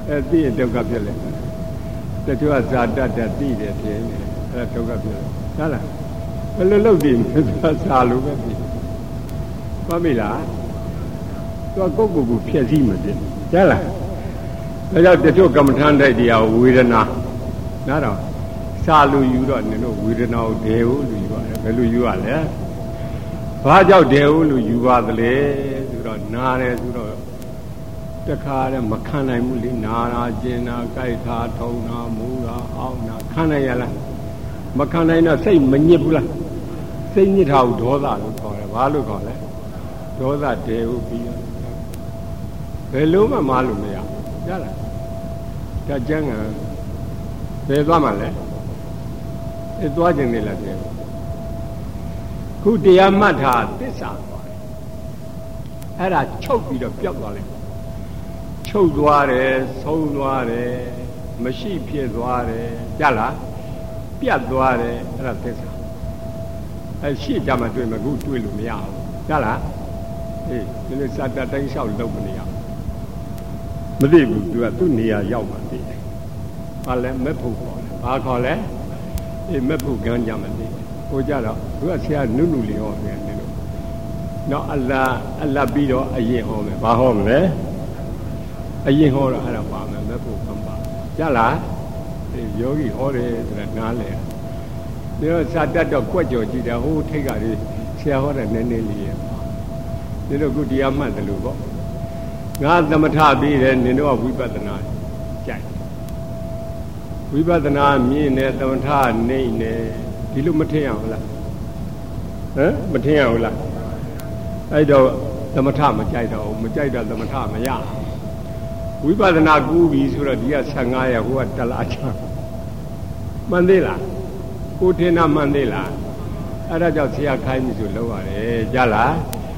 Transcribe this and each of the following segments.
သိရင်ဒုက္ခဖြစ်လေတချို့ကဇာတတ်သိတယ်ဖြစ်နေအဲ့ဒါဒုက္ခဖြစ်တယ်ဟုတ်လားဘယ်လိုလုပ်တည်လဲစာလို့ပဲဖြစ်မှတ်မိလားသူကကိုယ့်ကိုယ်ကိုဖြည့်ဆည်းမဖြစ်ဟုတ်လားဒါကြောင့်တချို့ကမ္မထန်တိုက်တရားဝေဒနာနားတော့စာလူယူတော့နင်တို့ဝေဒနာကိုဒေဟုလူယူရတယ်ဘယ်လိုယူရလဲဘာကြောင့်ဒေဟုလူယူပါသလဲဆိုတော့နားတယ်ဆိုတော့တခါတည်းမခံနိုင်ဘူးလေနာတာကျင်တာကြိုက်တာထုံတာမူတာအောင်းတာခံနိုင်ရလားမခံနိုင်တော့စိတ်မညစ်ဘူးလားစိတ်ညစ်တာကိုဒေါသလို့ခေါ်တယ်ဘာလို့ခေါ်လဲဒေါသဒေဟုပြီးဘယ်လိုမှမလို့မရရလားဒါကျမ်းကဘယ်သွားမှလဲအဲသွားခြင်းနေလားတဲ့ခုတရားမှတ်တာသစ္စာသွားတယ်အဲ့ဒါချုပ်ပြီးတော့ပျောက်သွားလိုက်ချုပ်သွားတယ်ဆုံးသွားတယ်မရှိဖြစ်သွားတယ်ကြလားပြတ်သွားတယ်အဲ့ဒါသစ္စာအဲ့ရှိကြမှာတွေ့မှာခုတွေ့လို့မရဘူးကြလားအေးဒီနေ့စတတိုင်းလျှောက်လုပ်မနေရမသိဘူးသူနေရာရောက်မှသိတယ်ဘာလဲမဲ့ဖို့ခေါ်တယ်ဘာခေါ်လဲအေးမဲ့ဖို့ကမ်းကြမှာသိတယ်ဟိုကြတော့သူကဆရာနုနုလေးဟောနေတယ်လို့နောက်အလ္လာပြီးတော့အရင်ဟောမယ်ဘာဟောမလဲအရင်ဟောတော့အဲ့ဒါပါမယ်မဲ့ဖို့ကမ်းပါကြလားအေးယောဂီဟောတယ်ဆိုတာနားလဲဒီတော့စာတတ်တော့ကြွက်ကြော်ကြည့်တယ်ဟိုထိတ်ကလေးဆရာဟောတဲ့နည်းနည်းလေးရဲ့ဒီတော့ခုတရားမှတ်တယ်လို့ပေါ့ငါသမထပြီးတယ်နင်တို့ကဝိပဿနာကြိုက်ဝိပဿနာမြင်တယ်သမထနေနေဒီလိုမထင်ရဘူးလားဟမ်မထင်ရဘူးလားအဲ့တော့သမထမကြိုက်တော့မကြိုက်တော့သမထမရဝိပဿနာကူးပြီဆိုတော့ဒီက15ရက်ဟိုကတလားချမှန်သေးလားကိုထင်တာမှန်သေးလားအဲ့ဒါကြောင့်ဆရာခိုင်းပြီဆိုလောက်ရတယ်ကြလား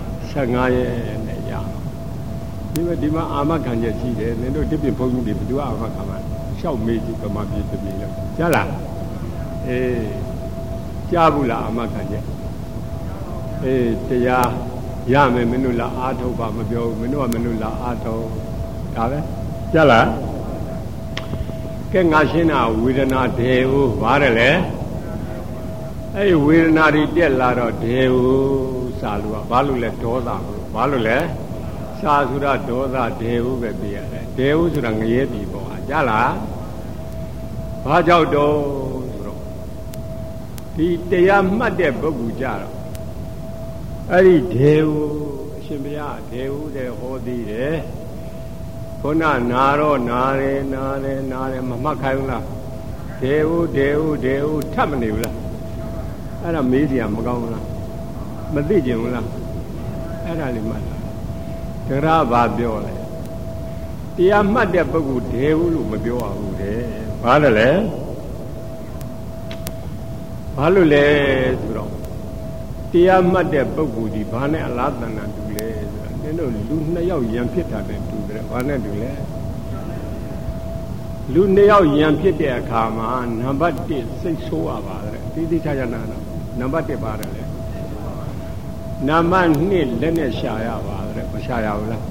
15ရက်နဲ့ရဒီမှာအာမခံချက်ရှိတယ်နင်တို့တစ်ပြင်းဘုန်းကြီးတွေဘယ်သူအာမခံမှာရှောက်မေးကြည့်ကမှပြည့်တပြေလို့ကြားလားအေးကြားဘူးလားအာမခံချက်အေးတရားရမယ်မင်းတို့လားအားထုတ်ပါမပြောဘူးမင်းတို့ကမင်းတို့လားအားထုတ်ဒါပဲကြားလားကဲငါရှင်းတာဝေဒနာဒေဟုဘာတယ်လဲအဲ့ဝေဒနာတွေတက်လာတော့ဒေဟုစာလို့ကဘာလို့လဲဒေါသလို့ဘာလို့လဲစာဆိုတာဒေါသဒေဟုပဲပြရတယ်ဒေဟုဆိုတာငရဲပြီပေါ့ဟာကြားလားဘာကြောင့်တော့ဆိုတော့ဒီတရားမှတ်တဲ့ပုဂ္ဂိုလ်ကြတော့အဲ့ဒီဒေဟုအရှင်ဘုရားဒေဟုတဲ့ဟောသေးတယ်ခုနနာတော့နာတယ်မမှတ်ခိုင်းဘူးလားဒေဟုထပ်မနေဘူးလားအဲ့ဒါမေးစရာမကောင်းဘူးလားမသိကြဘူးလားအဲ့ဒါလေးမှတ်လားတရားဘာပြောလဲတရားမှတ်တဲ့ပုဂ္ဂိုလ်ဒေဟုလို့မပြောရဘူးတဲ့ဘာလဲဘာလို့လဲဆိုတော့တရားမှတ်တဲ့ပုဂ္ဂိုလ်ဒီဘာနဲ့အလားတန်တာတူလဲဆိုတာနင်တို့လူ2ယောက်ယံဖြစ်တာနဲ့တူတယ်ဘာနဲ့တူလဲလူ2ယောက်ယံဖြစ်တဲ့အခါမှာနံပါတ်1စိတ်ဆိုးရပါတယ်တိတိကျကျနာတော့နံပါတ်1ပါတယ်လေနံပါတ်2လက်နဲ့ရှာရပါတယ်မရှာရဘူးလား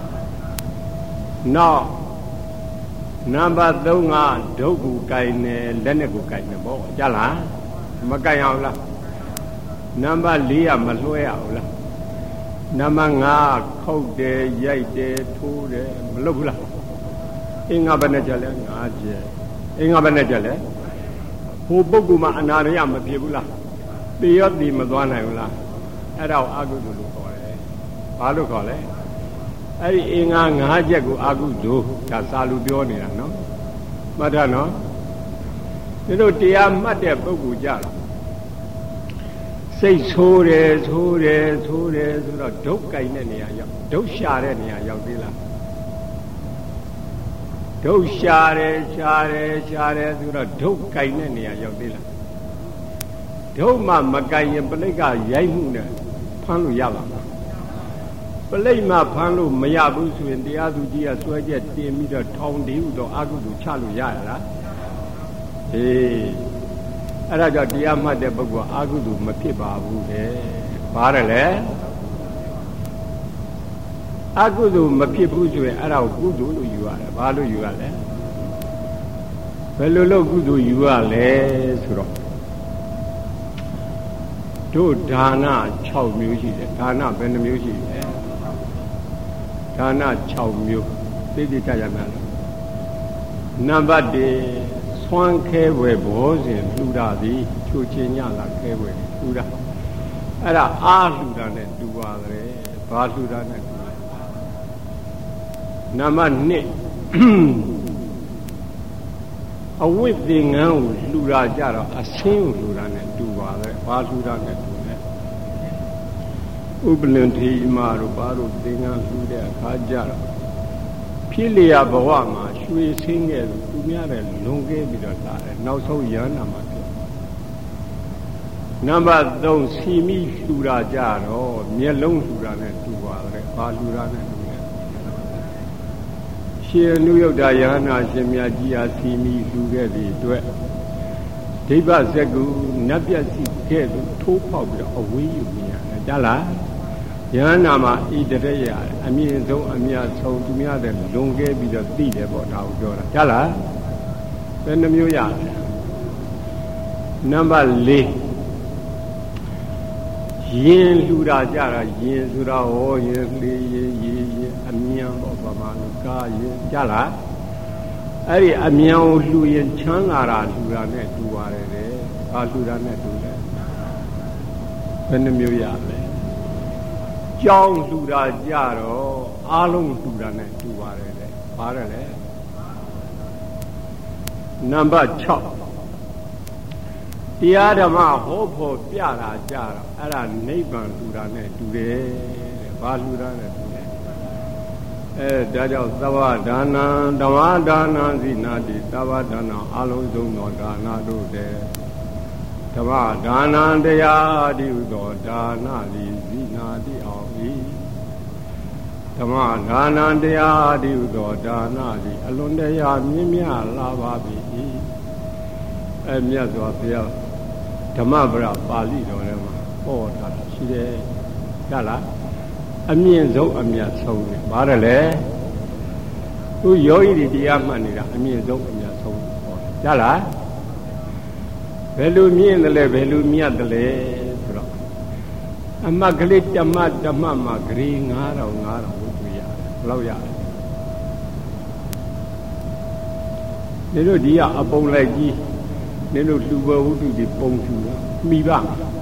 နောက်နံပါတ်3ကဒုက္ခကိုင်နေလက်နဲ့ကိုင်နေပေါ့ကြားလားမကိုင်အောင်လားနံပါတ်4ကမလွှဲရဘူးလားနံပါတ်5ခုတ်တယ်ရိုက်တယ်ထိုးတယ်မလုပ်ဘူးလားအင်္ဂါဘယ်နဲ့ကြလဲ5ချက်အင်္ဂါဘယ်နဲ့ကြလဲဟိုပုဂ္ဂိုလ်မှာအနာရမဖြစ်ဘူးလားတေရောတေမသွားနိုင်ဘူးလားအဲ့ဒါကိုအာဟုတုလို့ခေါ်တယ်ဘာလို့ခေါ်လဲအဲ့ဒီအင်္ဂါ5ချက်ကိုအာဟုတုဒါစာလူပြောနေတာနော်မှတ်တာနော်ဒီလိုတရားမှတ်တဲ့ပုဂ္ဂိုလ်ကြတော့စိတ်ဆိုးတယ်ဆိုတော့ဒုက္ကိုင်တဲ့နေရာရောက်ဒုက္ရှာတဲ့နေရာရောက်သေးလားဒုက္ရှာတယ်ဆိုတော့ဒုက္ကိုင်တဲ့နေရာရောက်သေးလားဒုက္မှမကိုင်ရင်ပဋိက္ခရိုက်မှုနဲ့ဖမ်းလို့ရပါမလားပဋိက္ခဖမ်းလို့မရဘူးဆိုရင်တရားသူကြီးကစွဲချက်တင်ပြီးတော့ထောင်တည်ဥတော့အကုသိုလ်ချလို့ရရလားအေးအဲ့ဒါကြောင့်တရားမှတ်တဲ့ပုဂ္ဂိုလ်အာဟုတုမဖြစ်ပါဘူးတဲ့ဘာတယ်လဲအကုသိုလ်မဖြစ်ဘူးဆိုရင်အဲ့ဒါကိုကုသိုလ်လို့ယူရတယ်ဘာလို့ယူရလဲဘယ်လိုလုပ်ကုသိုလ်ယူရလဲဆိုတော့တို့ဒါန6မျိုးရှိတယ်ဒါနဘယ်နှမျိုးရှိလဲဒါန6မျိုးသိသိကြရမယ်နံပါတ်1ဆွမ်းခဲဝယ်ဘောစဉ်လှူတာသည်ချိုချင်းညလာခဲဝယ်လှူတာအဲ့ဒါအားလှူတာနဲ့တူပါတယ်ဘာလှူတာနဲ့တူလဲနံပါတ်2အဝိသင်္ကန်းကိုလှူတာကြတော့အဆင်းကိုလှူတာနဲ့တူပါတယ်ဘာလှူတာနဲ့တူလဲဥပလင်ထေမတို့ဘာလို့သင်္ကန်းလှူတဲ့အခါကြတော့ဖြစ်လျာဘဝမှာရွှေဆင်းခဲ့လို့သူများတဲ့လွန်ခဲ့ပြီးတော့လာတယ်နောက်ဆုံးရဟန္တာမှာဖြစ်နံပါတ်3စီမိလှူတာကြတော့မျက်လုံးလှူတာနဲ့တူပါတယ်ဘာလှူတာနဲ့တူလဲရှင်အနုယုတ်တာယဟနာရှင်မြတ်ကြီးဟာစီမိလှူခဲ့သည့်အတွက်ဒိဗ္ဗဇက်ကူနတ်ပြတ်စီခဲ့လို့ထိုးပေါက်ပြီးတော့အဝေးယူနေရတယ်ကြားလားယဟနာမှာဣတရရအမြင့်ဆုံးအမြတ်ဆုံးသူများတဲ့လွန်ခဲ့ပြီးတော့သိတယ်ပေါ့ဒါကိုပြောတာကြားလားဘယ်နှမျိုးရလဲနံပါတ်4ရင်လှူတာကြတာရင်ဆိုတာဟောရင်လေးရင်အမြန်ပေါ့ဗမာလူကားရင်ကြားလားအဲ့ဒီအမြန်ကိုလှူရင်ချမ်းသာတာလှူတာနဲ့တူပါတယ်တဲ့ဘာလှူတာနဲ့တူလဲဘယ်နှမျိုးရလဲကြောင်းလှူတာကြတော့အားလုံးလှူတာနဲ့တူပါတယ်တဲ့ဘာလဲလဲနံပါတ်6တရားဓမ္မဟောဖို့ပြတာကြတော့အဲ့ဒါနိဗ္ဗာန်လှူတာနဲ့တူတယ်တဲ့ဘာလှူတာနဲ့တူလဲဒါကြောင့်သဗ္ဗဒါနံဓမ္မဒါနံဇိနာတိသဗ္ဗဒါနံအလုံးစုံသောဒါနတို့တဲ့ဓမ္မဒါနံတရားတိဟုသောဒါနသည်ဇိနာတိအောင်၏ဓမ္မဒါနံတရားတိဟုသောဒါနသည်အလွန်တရာမြင့်မြတ်လာပါပြီမြတ်စွာဘုရားဓမ္မပဒပါဠိတော်ထဲမှာဟောထားတာရှိတယ်ကြားလားအမြင့်ဆုံးအမြတ်ဆုံးတယ်ဘာလဲလဲသူယောဂီတွေတရားမှတ်နေတာအမြင့်ဆုံးအမြတ်ဆုံးဟောကြားလားဘယ်လိုမြင့်တယ်လဲဘယ်လိုမြတ်တယ်လဲဆိုတော့အမှတ်ကလေးဓမ္မမှာဂရေ9000ဝတ်တွေ့ရတယ်ဘယ်လောက်ရလဲဒီလိုဒီကအပုံလိုက်ကြီးနင်တို့လူဘဝုဒ္ဓဒီပုံထူမိပါ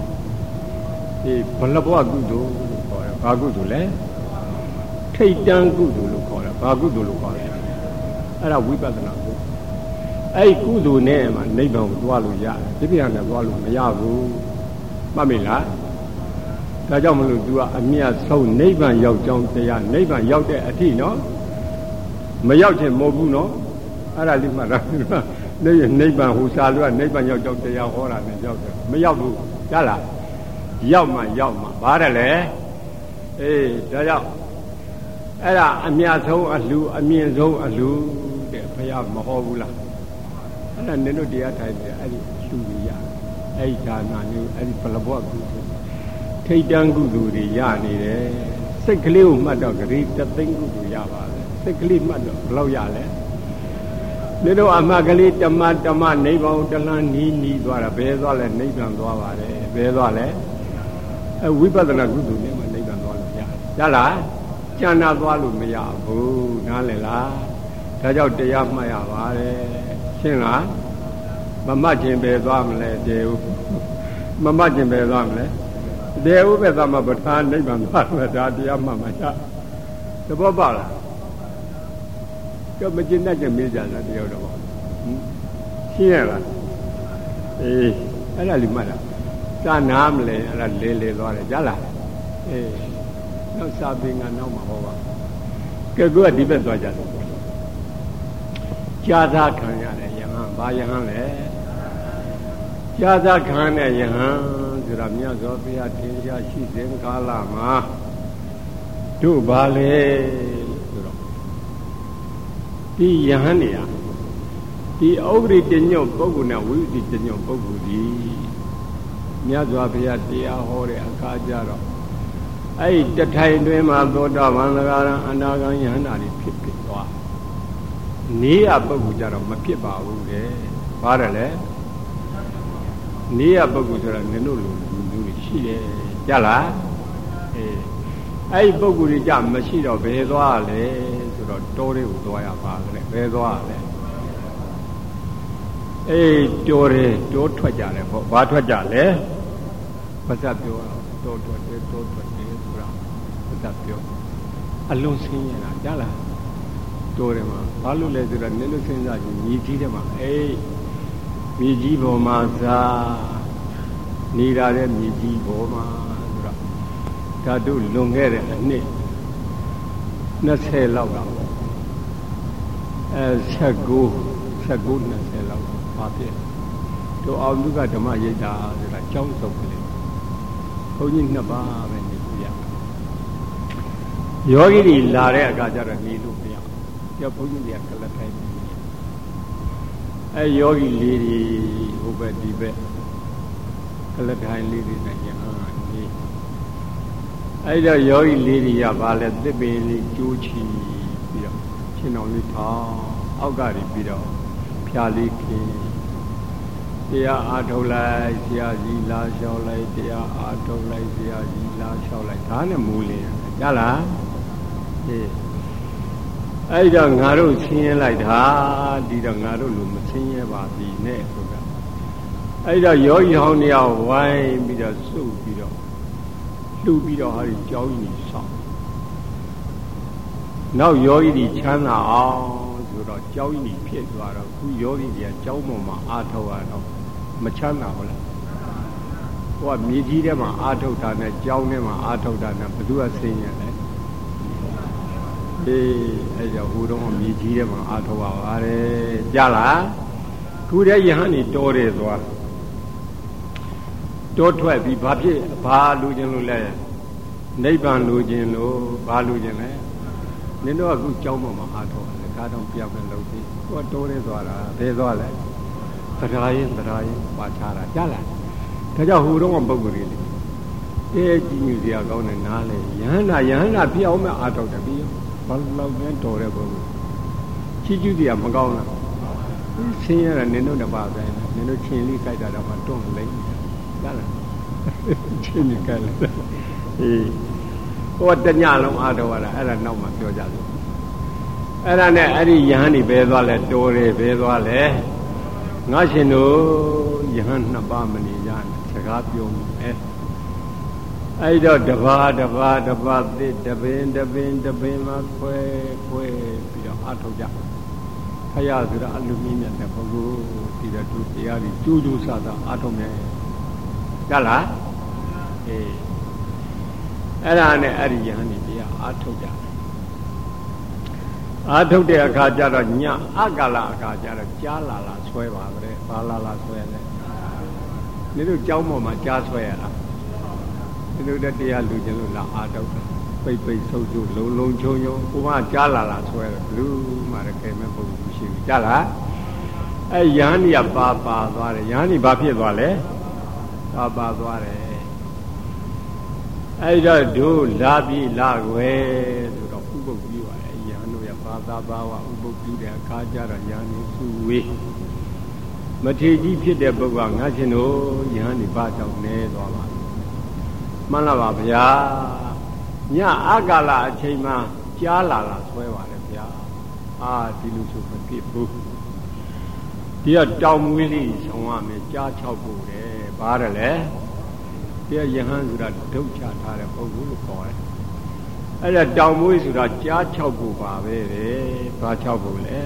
ဘလဘဝကုသိုလ်လို့ခေါ်တယ်ဘာကုသိုလ်လဲထိတ်တန်းကုသိုလ်လို့ခေါ်တယ်ဘာကုသိုလ်လို့ခေါ်တယ်အဲ့ဒါဝိပဿနာကုအဲ့ကုသိုလ်နဲ့မှနိဗ္ဗာန်ကိုသွားလို့ရတယ်ဒီပြနဲ့သွားလို့မရဘူးမှတ်မိလားဒါကြောင့်မလို့ तू ကအမြတ်ဆုံးနိဗ္ဗာန်ရောက်ကြောင်းတရားနိဗ္ဗာန်ရောက်တဲ့အထိနော်မရောက်ခြင်းမဟုတ်ဘူးနော်အဲ့ဒါလေးမှတ်တာနိဗ္ဗာန်ဟူစာလို့ကနိဗ္ဗာန်ရောက်ကြောင်းတရားဟောတာနဲ့ရောက်တယ်မရောက်ဘူးကြားလားရောက်မှဘာတယ်လဲဒါကြောင့်အဲ့ဒါအမြတ်ဆုံးအလှအမြင့်ဆုံးအလှတဲ့ဘုရားမဟောဘူးလားအဲ့ဒါနင်တို့တရားထိုင်တယ်အဲ့ဒီလှူရအဲ့ဒီဒါနမျိုးအဲ့ဒီဘလဘွားကုသိုလ်ထိတ်တန်းကုသိုလ်တွေရနေတယ်စိတ်ကလေးကိုမှတ်တော့ဂရေတသိန်းကုသိုလ်ရပါတယ်စိတ်ကလေးမှတ်တော့ဘယ်လောက်ရလဲဒီတော့အမှတ်ကလေးဓမ္မနိဗ္ဗာန်တလန်းနီးသွားတာဘယ်သွားလဲနိဗ္ဗာန်သွားပါတယ်ဘယ်သွားလဲဝိပဿနာကုသိုလ်နဲ့မှနိဗ္ဗာန်သွားလို့ရတယ်ကြားလားကျန်တာသွားလို့မရဘူးနားလည်လားဒါကြောင့်တရားမှတ်ရပါတယ်ရှင်းလားမမှတ်ခြင်းပဲသွားမလဲတေဟုမမှတ်ခြင်းပဲသွားမလဲတေဟုပဲသွားမှာပဋ္ဌာန်းနိဗ္ဗာန်သွားမှာဒါတရားမှတ်မှာသဘောပေါက်လားကျမကျင်တတ်ကြမေးကြတာတယောက်တော့ရှင်းရလားအဲ့ဒါလေးမှတ်တာစာနာမလဲအဲ့ဒါလေသွားတယ်ကြားလားနောက်စာပင်ကနောက်မှာဟောပါကဲကိုကဒီဘက်သွားကြတယ်ကြာသာခံရတဲ့ယဟန်ဘာယဟန်လဲကြာသာခံတဲ့ယဟန်ဆိုတာမြတ်စွာဘုရားထင်ရှားရှိစဉ်ကာလမှာတို့ဘာလဲဆိုတော့ဒီယဟန်နေရာဒီဥပရိတညုတ်ပုဂ္ဂိုလ်နဲ့ဝိသုတညုတ်ပုဂ္ဂိုလ်ဒီမြတ်စွာဘုရားတရားဟောတဲ့အခါကျတော့အဲ့ဒီတထိုင်တွင်မှာသောတာပန်သဂါရအနာဂံယဟန္တာတွေဖြစ်သွားနေရပုဂ္ဂိုလ်ကြတော့မဖြစ်ပါဘူးတဲ့ဘာတယ်လဲနေရပုဂ္ဂိုလ်ဆိုတာနင်တို့လူတွေရှိတယ်ကြလားအဲ့ဒီပုဂ္ဂိုလ်တွေကြမရှိတော့ဘယ်သွားလဲဆိုတော့တောတွေကိုသွားရပါကြတယ်ဘယ်သွားလဲတောတယ်တောထွက်ကြတယ်ပေါ့ဘာထွက်ကြလဲဘာသာပြောတောထွက်တယ်ဆိုတာဘာသာပြောအလုံးစင်းရတာကြလားတောတယ်မှာဘာလို့လဲဆိုတော့နင်တို့စဉ်းစားကြည့်မြေကြီးထဲမှာမြေကြီးပေါ်မှာသာနေရတဲ့မြေကြီးပေါ်မှာဆိုတော့ဓာတုလွန်ခဲ့တဲ့အနှစ်20လောက်ကပေါ့19 20လောက်ပါဖြစ်တို့အောင်လူကဓမ္မရိပ်တာဆိုတာကျောင်းစုပ်ကလေးဘုန်းကြီး2ပါးပဲနေပြရယောဂီတွေလာတဲ့အခါကျတော့နေလို့မရပြောဘုန်းကြီးတွေကကလတ်ထိုင်ယောဂီလေးတွေဟိုဘက်ဒီဘက်ကလတ်ထိုင်လေးတွေနဲ့ရဟန်းနေတော့ယောဂီလေးတွေကဘာလဲသစ်ပင်လေးကျိုးချီပြီးတော့ချင်းတော်လေးထောင်းအောက်ကနေပြီးတော့ဖြာလေးခင်းတရားအားထုတ်လိုက်ဆရာကြီးလာလျှောက်လိုက်တရားအားထုတ်လိုက်ဆရာကြီးလာလျှောက်လိုက်ဒါနဲ့မူလင်းကြလားအဲ့တော့ငါတို့ဆင်းရဲလိုက်တာဒီတော့ငါတို့လူမဆင်းရဲပါပြီနဲ့ဆိုတာအဲ့တော့ယောဂီဟောင်းတယောက်ဝိုင်းပြီးတော့စုပြီးတော့လှူပြီးတော့ဟာဒီကြောင်းကြီးဆောက်နောက်ယောဂီတွေချမ်းသာအောင်ဆိုတော့ကြောင်းကြီးဖြစ်သွားတော့ခုယောဂီတွေကကြောင်းပေါ်မှာအားထုတ်ရတော့မချမ်းသာဘူးလားဟိုကမြေကြီးထဲမှာအားထုတ်တာနဲ့ကြောင်းထဲမှာအားထုတ်တာနဲ့ဘယ်သူကဆင်းရဲလဲအဲ့ကြောင့်ဟိုတော့မြေကြီးထဲမှာအားထုတ်ရပါတယ်ကြလားခုတည်းယဟန်နေတောတယ်သွားတောထွက်ပြီးဘာလူချင်းလို့လဲနိဗ္ဗာန်လူချင်းလို့ဘာလူချင်းလဲနင်တို့ကခုကြောင်းပေါ်မှာအားထုတ်တယ်ကားတော့ပြောင်းပြန်လုပ်ပြီးဟိုတောတယ်သွားတာဘယ်သွားလဲတရားရင်ပါချတာကြလားဒါကြောင့်ဟိုတော့ပုဂ္ဂိုလ်တွေကြည်ညိုစရာကောင်းတယ်နားလေယဟန္တာဖြစ်အောင်မအားထုတ်တယ်ပြီးဘာလို့လဲတော်တဲ့ပုဂ္ဂိုလ်ချီးကျူးတရားမကောင်းလားဆင်းရဲတာနင်တို့တပါးပဲနင်တို့ချင်းလေးကြိုက်တာတော့မှတွန့်လိမ့်ကြလားချင်းလေးကြိုက်လိုက်ဟိုတညလုံးအားထုတ်ရတာအဲ့ဒါနောက်မှပြောကြလို့အဲ့ဒါနဲ့အဲ့ဒီယဟန်ဒီဘယ်သွားလဲတော်တယ်ဘယ်သွားလဲငါရှင်တို့ယဟန်2ပါးမနေကြနဲ့စကားပြောမယ်အဲ့တော့တပါးသစ်တပင်မှာခွဲပြီးတော့အားထုတ်ကြဖယားဆိုတာအလူမီမြတ်တဲ့ပုဂ္ဂိုလ်ဒီတော့သူတရားကြီးကျူးဆဆအားထုတ်မယ်ကြလားအဲ့ဒါနဲ့အဲ့ဒီယဟန်ဒီတရားအားထုတ်ကြအားထုတ်တဲ့အခါကျတော့ညအကာလအခါကျတော့ကြားလာဆွဲပါပဲဘာလာဆွဲလဲ你都教我嘛加出来了，你都在底下录进录啦阿斗，背收住龙秋秋，我嘛加啦出来了，录嘛的开门不行，加啦，哎，养你也爸多嘞，养你爸撇多嘞，爸多嘞，哎，这都拉比拉回，都到五百几万，养你也爸哇，五百几的，家家的养你苏威。မထေကြီးဖြစ်တဲ့ပုဂ္ဂိုလ်ငါရှင်တို့ယဟန်ဒီပါကြောင့်နေသွားပါမှန်လားပါဗျာညအကာလအချိန်မှာကြားလာဆွဲပါတယ်ဗျာဒီလိုဆိုမဖြစ်ဘူးဒီကတောင်မွေးလေးဆောင်ရမယ်ကြား6ဖို့တယ်ဘာတယ်လဲဒီကယဟန်ဆိုတာဒုတ်ချထားတဲ့ပုဂ္ဂိုလ်လို့ခေါ်တယ်အဲ့ဒါတောင်မွေးဆိုတာကြား6ဖို့ပါပဲဘာ6ဖို့လဲ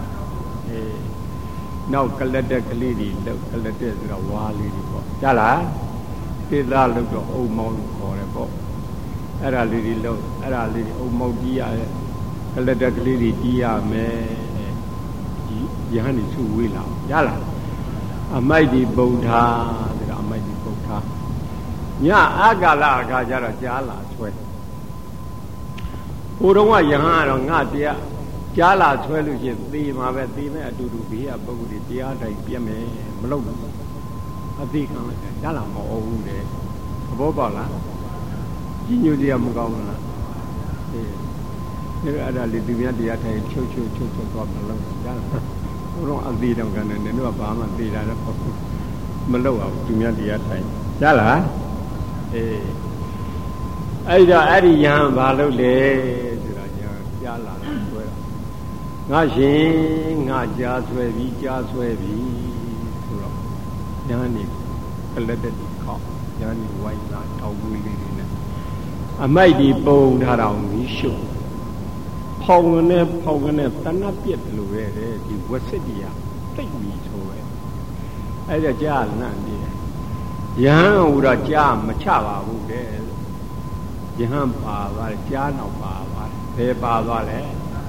နောက်ကလတ်တက်ကလေးတွေလောက်ကလတ်တက်ဆိုတော့ဝါလေးတွေပေါ့ကြားလားသေသားလို့တော့အုံမောင်းလို့ခေါ်တယ်ပေါ့အဲ့ဒါလေးတွေလောက်အဲ့ဒါလေးတွေအုံမောင်းကြီးရတဲ့ကလတ်တက်ကလေးတွေကြီးရမယ်ယဟန်ကြီးစုဝေးလာကြားလားအမိုက်ဒီဗုဒ္ဓဆိုတာအမိုက်ဒီဗုဒ္ဓညအကာလအခါကျတော့ကြားလာဆွဲဟိုတော့ကယဟန်ကတော့ငါတရားကြားလာဆွဲလို့ရှိရင်သေမှာပဲသေမဲ့အတူတူဘေးကပုဂ္ဂိုလ်တွေတရားတိုင်းပြတ်မယ်မလုပ်ဘူးအသိခံလိုက်ကြားလာမဟုတ်ဘူးတဲ့သဘောပေါက်လားကြီးညိုစရာမကောင်းဘူးလားအဲ့ဒါလေသူများတရားထိုင်ချုပ်သွားမလို့ကြားလားဘုရားအသေးတောင်ကနေနင်တို့ကဘာမှသိတာတော့မလုပ်အောင်သူများတရားထိုင်ကြားလားအဲ့တော့အဲ့ဒီယဟန်ဘာလုပ်လဲဆိုတာညာကြားလာတော့ဆွဲတော့ငါရှင်ငါကြားဆွဲပြီဆိုတော့ယဟန်นี่ကလက်တက်ဒီခေါယဟန်นี่ဝိုင်းလာတောက်ပွေးလေးတွေနဲ့အမိုက်ဒီပုံထားတော်မီးရှုပ်ဖောင်းကနေတဏှပြက်လို့ပဲတဲ့ဒီဝက်စစ်တရားတိတ်ပြီးဆိုပဲအဲ့ဒါကြားလန့်နေတယ်ယဟန်ဟူတော့ကြားမချပါဘူးတဲ့ယဟန်ပါသွားတယ်ကြားနောက်ပါသွားတယ်ဘယ်ပါသွားလဲ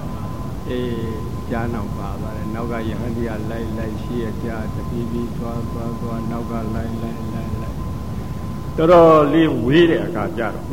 ကြားနောက်ပါသွားတယ်နောက်ကယဟန်တရားလိုက်ရှိရကြားတပီးပြီးသွားနောက်ကလိုက်တော်တော်လေးဝေးတဲ့အခါကြတော့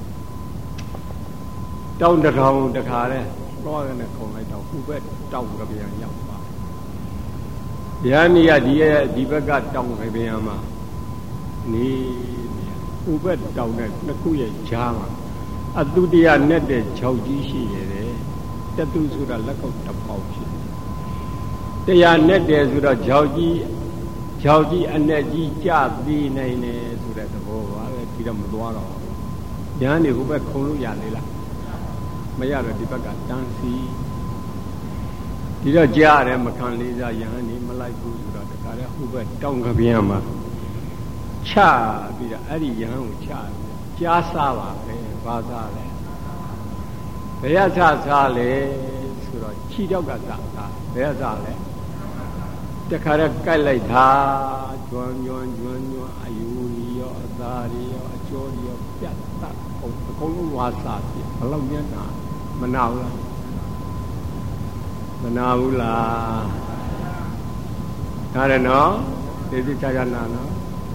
တောင်းတစ်ထောင်တခါလဲသွားကနေခုံလိုက်တော့ဥပက်တောင်းကပြန်ရောက်ပါဗျာနီးရဒီဘက်ကတောင်းကပြန်မှာနေဥပက်တောင်းတဲ့နှစ်ခုရဲ့ဂျားမှာအတုတရားနဲ့တဲ့6ကြီးရှိရတယ်တတုဆိုတာလက်ကောက်တစ်ပေါက်ဖြစ်တရားနဲ့တဲ့ဆိုတော့6ကြီးအနဲ့ကြီးကြသေးနိုင်တယ်ဆိုတဲ့သဘောပါပဲဒီတော့မသွားတော့ညာနေဟိုဘက်ခုံလို့ရလေလားမရတော့ဒီဘက်ကတန်းစီဒီတော့ကြားရတယ်မခံလေးစားယဟန်နေမလိုက်ဘူးဆိုတော့တခါတည်းဟိုဘက်တောင်းကပြန်မှာချပြီးတော့အဲ့ဒီယဟန်ကိုချကြားစားပါပဲဘာစားလဲဘယ်ရစားလဲဆိုတော့ခြိတော့ကစားဘယ်ရစားလဲတခါတည်းကြိုက်လိုက်တာကျွမ်းအယူရောအသားရောအကျော်ရောပြတ်တတ်အကုန်လုံးဝါစားပြီဘလောက်မျက်နှာမနာဘူးလားဒါရနော်ဒီချာနာနော်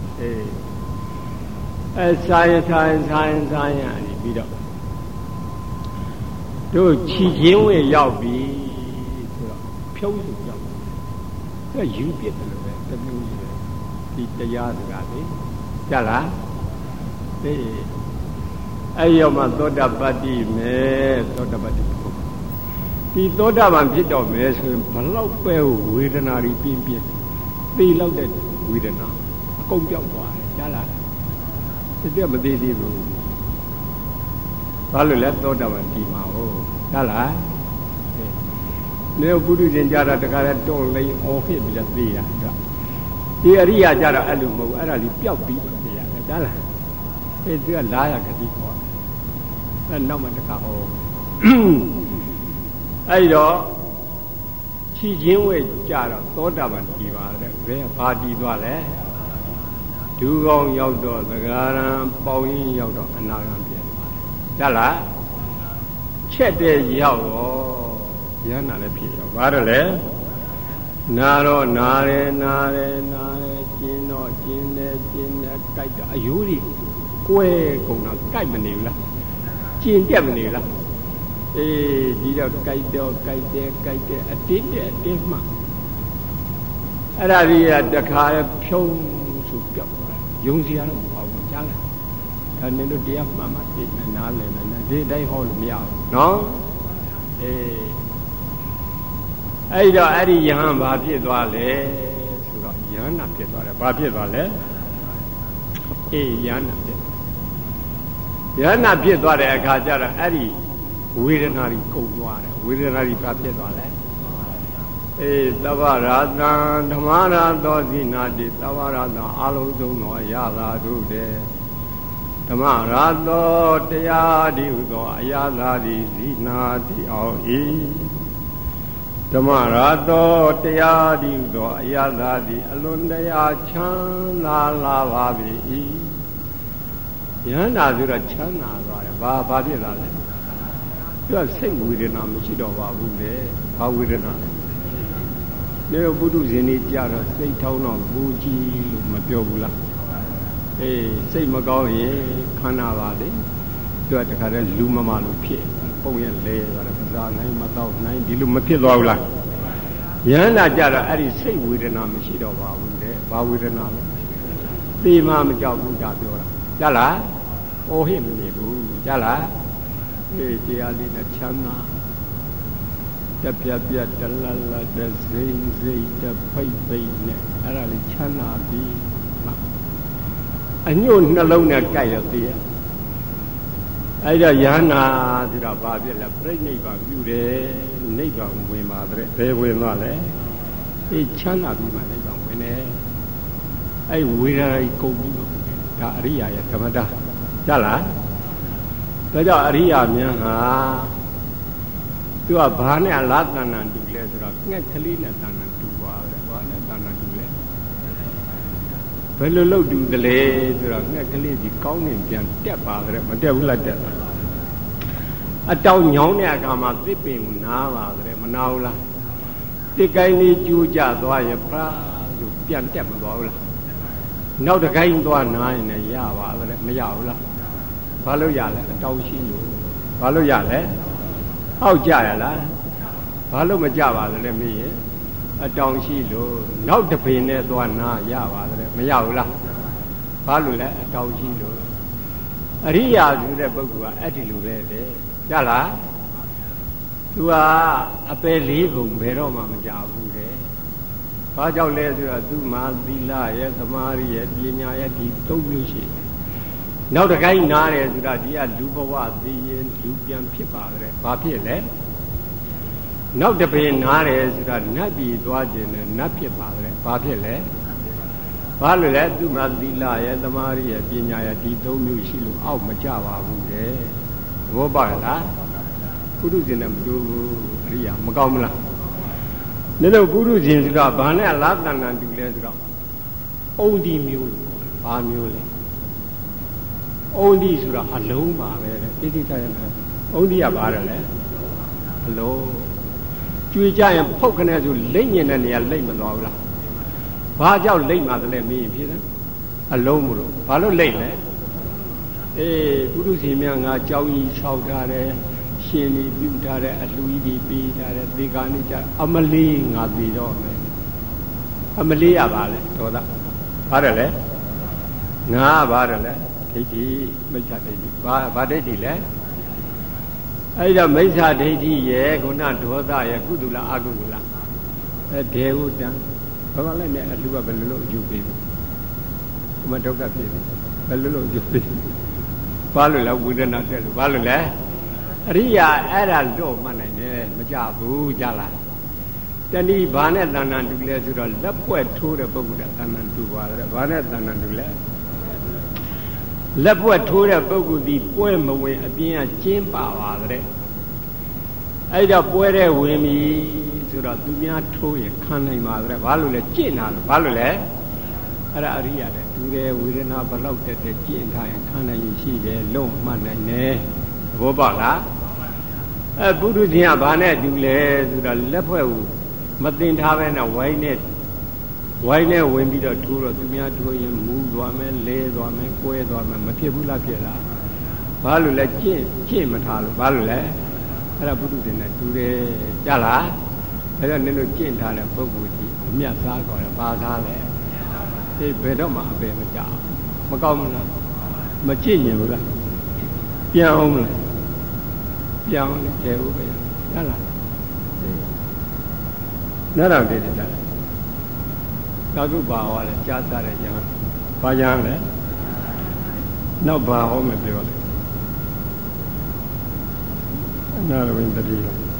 ဆိုင်ရပြီးတော့တို့ခြိချင်းဝေရောက်ပြီဆိုတော့ဖြုံးစုရောက်သူကယူပြစ်တယ်လို့ပဲတမျိုးကြီးပဲဒီတရားစကားလေကြားလားအဲ့ရောက်မှသောတာပတ္တိမယ်သောတာပတ္တိဒီသောတာပန်ဖြစ်တော့မယ်ဆိုရင်ဘလောက်ပဲဝေဒနာတွေပြင်းသိလောက်တဲ့ဝေဒနာအကုန်ပြောက်သွားတယ်ကြားလားဒီမသေးသေးဘူးဘာလို့လဲသောတာပန်ဒီမှာဟုတ်ကြားလားနေပုထုဇဉ်ကြတာတခါတည်းတွန့်လိမ့်အော်ဖြစ်ပြီးတော့သိတာဒီအရိယာကြတော့အဲ့လိုမဟုတ်ဘူးအဲ့ဒါလေးပျောက်ပြီးသိရတယ်ကြားလားသူကလာရကတိခေါ်အဲ့နောက်မှတခါဟောအဲ့တော့ခြိချင်းဝဲကြတော့သောတာပန်ဒီပါတဲ့ဘယ်ဘာဒီသွားလဲဒူကောင်းရောက်တော့သဂရံပေါင်းရင်ရောက်တော့အနာဂံပြည့်သွားတယ်ကြားလားချက်တဲ့ရောက်တော့ရဟနာလည်းဖြစ်ရောဘာတော့လဲနာတော့နာတယ်ကျင်းတော့ကျင်းတယ်ကြိုက်တော့အယိုးကြီးကွဲကုန်တော့ကြိုက်မနေဘူးလားကျင်းတက်မနေလားဒီတော့ကြိုက်တယ်အတင်းမှအဲ့ဒါကြီးကတခါဖြုံးစုပြောက်သွားယုံစရာတော့မပေါ့ဘူးကြားလားဒါနဲ့တို့တရားမှန်မှသိနေနားလည်နေဒီတိုင်းဟောလို့မရဘူးနော်အဲ့တော့အဲ့ဒီယဟန်ဘာဖြစ်သွားလဲဆိုတော့ယဟနာဖြစ်သွားတယ်ဘာဖြစ်သွားလဲယဟနာဖြစ်သွားတဲ့အခါကျတော့အဲ့ဒီဝေဒနာကြီးကုန်သွားတယ်ဝေဒနာကြီးဘာဖြစ်သွားလဲသဗ္ဗရာသံဓမ္မရာသောဇိနာတိသဗ္ဗရာသံအလုံးစုံသောအရာသာတို့တဲ့ဓမ္မရာသောတရားဒီဟုသောအရာသာသည်ဇိနာတိအောင်၏ဓမ္မရာသောတရားဒီဟုသောအရာသာသည်အလွန်တရာချမ်းသာလာပါပြီယဟန္တာဆိုတော့ချမ်းသာသွားတယ်ဘာဖြစ်လာလဲသူကစိတ်ဝေဒနာမရှိတော့ပါဘူးလေဘာဝေဒနာလဲနေတော့ပုထုဇဉ်ကြီးကြတော့စိတ်ထောင်းတော့ဘူးကြီးလို့မပြောဘူးလားစိတ်မကောင်းရင်ခန္ဓာပါလေသူကတခါတည်းလူမမလို့ဖြစ်ပုံရလဲသွားတယ်မစားနိုင်မတော့နိုင်ဒီလိုမဖြစ်သွားဘူးလားယဟန္တာကြတော့အဲ့ဒီစိတ်ဝေဒနာမရှိတော့ပါဘူးတဲ့ဘာဝေဒနာလဲသေမှမကြောက်ဘူးဒါပြောတာကြားလားဩဟိမနေဘူးကြားလားတရားလေးနဲ့ချမ်းသာတပြက်ပြက်တလလတစိမ့်စိမ့်တဖိတ်ဖိတ်နဲ့အဲ့ဒါလေးချမ်းသာပြီးအညွတ်နှလုံးနဲ့ကြိုက်ရသေးရဲ့အဲ့ဒါယန္နာဆိုတာဘာဖြစ်လဲပြိဋိနိဗ္ဗာန်ပြုတယ်နိဗ္ဗာန်ဝင်ပါတဲ့ဘယ်ဝင်သွားလဲချမ်းသာပြီးမှနိဗ္ဗာန်ဝင်တယ်အဲ့ဝေဒနာကြီးကုန်ပြီးဒါအရိယာရဲ့ဓမ္မတာကြားလားဒါကြောင့်အရိယာများဟာသူကဘာနဲ့အလားတဏ္ဍာတူလဲဆိုတော့ငှက်ကလေးနဲ့တဏ္ဍာတူပါတယ်ဘာနဲ့တဏ္ဍာတူလဲဘယ်လိုလုပ်တူသလဲဆိုတော့ငှက်ကလေးကြီးကောင်းနေပြန်တက်ပါတယ်မတက်ဘူးလားတက်အတောင်ညောင်းတဲ့အခါမှာသစ်ပင်ကိုနားပါတယ်မနာဘူးလားတစ်ကိုင်းလေးကျိုးကျသွားရဖာဆိုပြန်တက်မသွားဘူးလားနောက်တစ်ကိုင်းသွားနားရင်လည်းရပါတယ်မရဘူးလားဘာလို့ရလဲအတောင်ရှိလို့ဘာလို့ရလဲအောက်ကြရလားဘာလို့မကြပါလဲမေးရင်အတောင်ရှိလို့နောက်တစ်ပင်နဲ့သွားနာရပါတယ်မရဘူးလားဘာလို့လဲအတောင်ရှိလို့အရိယာဆိုတဲ့ပုဂ္ဂိုလ်ကအဲ့ဒီလိုပဲလေကြလားသူကအပယ်လေးပုံဘယ်တော့မှမကြဘူးတဲ့ဘာကြောင့်လဲဆိုတော့သူမှာသီလရဲ့သမာဓိရဲ့ပညာရဲ့ဒီသုံးမျိုးရှိတယ်နောက်တစ်ခိုင်းနားတယ်ဆိုတာဒီကလူဘဝသိရင်လူပြန်ဖြစ်ပါကြတယ်ဘာဖြစ်လဲနောက်တစ်ပင်နားတယ်ဆိုတာနတ်ပြည်သွားခြင်းနဲ့နတ်ဖြစ်ပါကြတယ်ဘာဖြစ်လဲဘာလို့လဲသူမှာသီလရဲ့သမာဓိရဲ့ပညာရဲ့ဒီသုံးမျိုးရှိလို့အောက်မကြပါဘူးတဲ့ဘောပါလားပုရုဇဉ်နဲ့မတူဘူးအရိယာမကောင်းဘူးလားနေတော့ပုရုဇဉ်ဆိုတာဘာနဲ့အလားတန်တန်တူလဲဆိုတော့အုံဒီမျိုးလို့ခေါ်တယ်ဘာမျိုးလဲအုံဒီဆိုတာအလုံးပါပဲတဲ့တိတိကျကျနဲ့အုံဒီကဘာလဲအလုံးကျွေကြရင်ဖုတ်ခနဲ့ဆိုလိမ့်ညင်တဲ့နေရာလိမ့်မသွားဘူးလားဘာကြောင့်လိမ့်မှသလဲမေးရင်ဖြစ်တယ်အလုံးမလို့ဘာလို့လိမ့်လဲပုရုဇဉ်များငါကြောင်းကြီးဆောက်ထားတယ်ရှင်ကြီးပြုထားတဲ့အလှူကြီးပေးထားတဲ့သေကာနေကြအမလေးငါပြီးတော့မယ်အမလေးရပါလေဒေါသဘာတယ်လဲငါဘာတယ်လဲဒိဋ္ဌိမိစ္ဆာဒိဋ္ဌိဘာဒိဋ္ဌိလဲအဲ့ဒါမိစ္ဆာဒိဋ္ဌိရဲ့ခုနဒေါသရဲ့ကုသလအကုသလဒေဝတံဘာမှလည်းနဲ့အလှူကဘယ်လိုလုပ်အကျိုးပေးဘူးဒီမှာဒုက္ခဖြစ်ဘယ်လိုလုပ်အကျိုးပေးဘာလို့လဲဝေဒနာတက်လို့ဘာလို့လဲအရိယာအဲ့ဒါတော့မှတ်နိုင်တယ်မကြဘူးကြလားတဏိဘာနဲ့တဏ္ဍာတူလဲဆိုတော့လက်ပွက်ထိုးတဲ့ပုဂ္ဂိုလ်ကတဏ္ဍာတူပါတယ်ဘာနဲ့တဏ္ဍာတူလဲလက်ပွက်ထိုးတဲ့ပုဂ္ဂိုလ်ဒီပွဲမဝင်အပြင်ကကျင်းပါပါတဲ့အဲ့ဒါပွဲတဲ့ဝင်ပြီဆိုတော့သူများထိုးရင်ခံနိုင်ပါတဲ့ဘာလို့လဲကျင့်တာဘာလို့လဲအဲ့ဒါအရိယာတဲ့သူတဲ့ဝေဒနာဘလောက်တက်တက်ကျင့်ထားရင်ခံနိုင်ရရှိတယ်လုံးမှတ်နိုင်တယ်ဘောပါလားပုရုဇဉ်ကဘာနဲ့တူလဲဆိုတော့လက်ဖွဲ့ကိုမတင်ထားပဲနဲ့ဝိုင်းနဲ့ဝင်ပြီးတော့ထိုးတော့သူများထိုးရင်မူးသွားမယ်လဲသွားမယ်ကွဲသွားမယ်မဖြစ်ဘူးလားဖြစ်လားဘာလို့လဲကျင့်မထားလို့ဘာလို့လဲအဲ့ဒါပုရုဇဉ်နဲ့တူတယ်ကြလားအဲ့တော့နင်တို့ကျင့်ထားတဲ့ပုဂ္ဂိုလ်ကြီးအမြတ်စားခေါ်တယ်ဘာသားလဲဘယ်တော့မှအပယ်မကြမကောင်းဘူးလားမကျင့်ရင်ဘူးလားပြန်အောင်မလားပြောင်းတယ်ဟုတ်ပဲရလားနားတော်တည်းတယ်သာဓုဘာဝလဲကြားစားတဲ့ညာဘာညာလဲနောက်ဘာဟောမပြောလဲအနာရဝိန္တတိ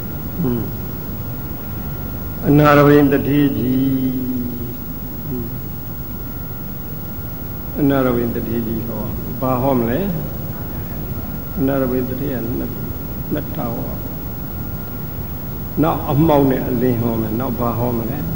အနာရဝိန္တတိကြီးအနာရဝိန္တတိကြီးဟောဘာဟောမလဲအနာရဝိန္တတိကနှစ်ထောင်နောက်အမောက်နဲ့အလင်းဟောမယ်နောက်ဘာဟောမလဲ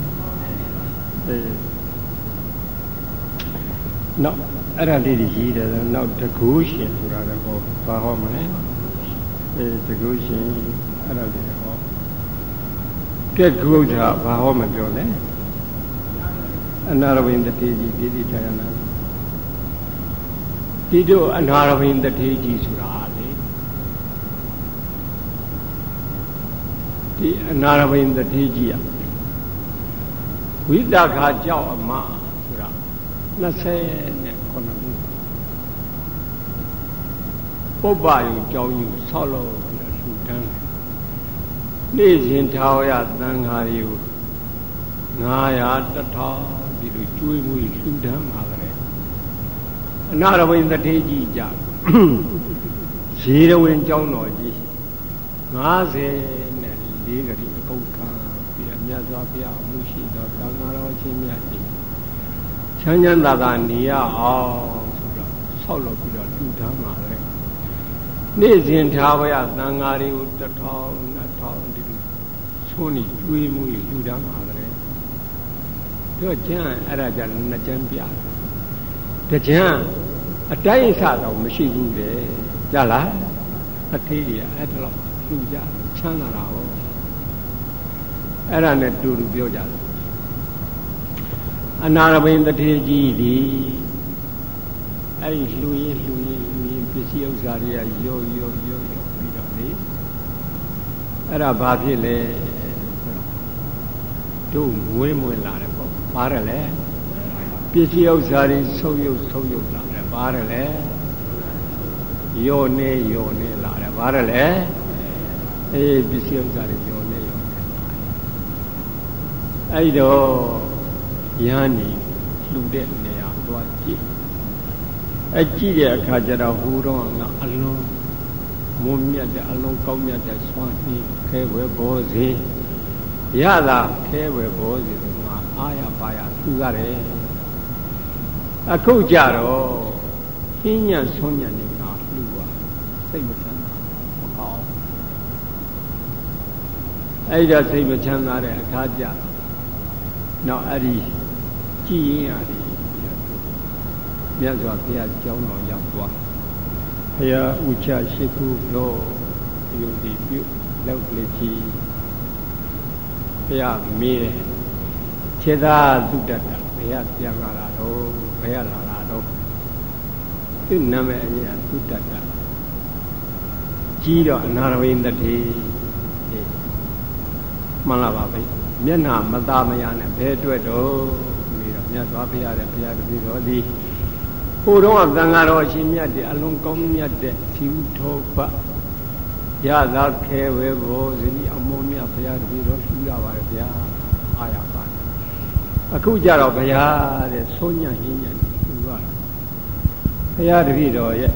နောက်အဲ့ဒါလေးကြီးရေးတယ်နောက်တကူရှင်ဆိုတာတော့ဘာဟောမလဲတကူရှင်အဲ့ဒါလေးဟောကဲကုဋ္ဌဘာဟောမပြောလဲအနာရဝိန္တတိကြီးတိတိထာယနာဒီတို့အနာရဝိန္တတိကြီးဆိုတာဒီအနာရဝိန္တတိကြီးဝိတခါကြောက်အမဆိုတာ29ခုပုပ္ပယုကြောင်းယူဆောက်လို့ပြီးတော့လှူဒန်းနေ့စဉ်ထာဝရသံဃာတွေကို900 1000ဒီလိုကျွေးမွေးလှူဒန်းပါကြတယ်အနာရဝိန်တထေးကြီးကြရေရဝင်းကျောင်းတော်ကြီး54ဂရီအကုတ်ခံပြီးတော့မြတ်စွာဘုရားအမှုရှိတော်သံဃာတော်ချင်းမြတ်ကြီးချမ်းချမ်းသာသာနေရအောင်ဆိုတော့ဆောက်လုပ်ပြီးတော့လှူဒန်းပါလေနေ့စဉ်ထာဝရသံဃာတွေကို1000 2000ဒီလိုသွန်းနေကျွေးမွေးလှူဒန်းပါလေတို့ကျမ်းအဲ့ဒါကြနှစ်ကျမ်းပြတကြံအတိုင်းအဆတော့မရှိဘူးလေကြလားအထေးကြီးအဲ့ဒါတော့လှူကြချမ်းသာတာဟောအဲ့ဒါနဲ့တူတူပြောကြတယ်အနာရဘိန်တထေးကြီးဒီအဲ့ဒီလှူရင်ပစ္စည်းဥစ္စာတွေကရော့ပြီးတော့လေအဲ့ဒါဘာဖြစ်လဲတို့ငွေမွေလာတယ်ပေါ့ဘာတယ်လဲပစ္စည်းဥစ္စာတွေဆုပ်ယုပ်လာတယ်ဘာတယ်လဲယောနေလာတယ်ဘာတယ်လဲအေးပစ္စည်းဥစ္စာတွေယောနေအဲ့တော့ယန်းနေလှူတဲ့နေရာသွားကြည့်ကြည့်တဲ့အခါကျတော့ဟိုတော့ကအလုံးမုံမြတ်တဲ့အလုံးကောင်းမြတ်တဲ့စွမ်းပြီးခဲဝဲဘောစီရတာခဲဝဲဘောစီကအားရပါရလှူရတယ်အခုကြတော့ဟင်းညံ့ဆုံးညံ့နေငါလှူပါစိတ်မချမ်းသာမကောင်းအဲ့ဒါစိတ်မချမ်းသာတဲ့အခါကြတော့နောက်အဲ့ဒီကြည်ရင်ရတယ်မြတ်စွာဘုရားကျောင်းတော်ရောက်သွားဘုရားဥချရှိခုလို့ယုံကြည်ပြုလောက်ကလေးကြီးဘုရားမေးတယ်ခြေသားသုတ္တတာဘုရားပြန်လာတာတော့ဘယ်လာတာတော့သူ့နာမည်အရင်သုတ္တတာကြီးတော့အနာရဝိန်တထေးမှန်လားပါပဲမျက်နှာမသားမရနဲ့ဘယ်အတွက်တော့ပြီးတော့မြတ်စွာဘုရားရဲ့ဘုရားတပည့်တော်သည်ဟိုတော့သံဃာတော်အရှင်မြတ်တဲ့အလုံးကောင်းမြတ်တဲ့ဇီဝထောပတ်ရသာခဲဝဲဘောဇနီအမောမြတ်ဘုရားတပည့်တော်လှူရပါတယ်ဗျာအားရပါတယ်အခုကြတော့ဘုရားတဲ့ဆုံးညံ့ဟင်းညံ့လှူရတယ်ဘုရားတပည့်တော်ရဲ့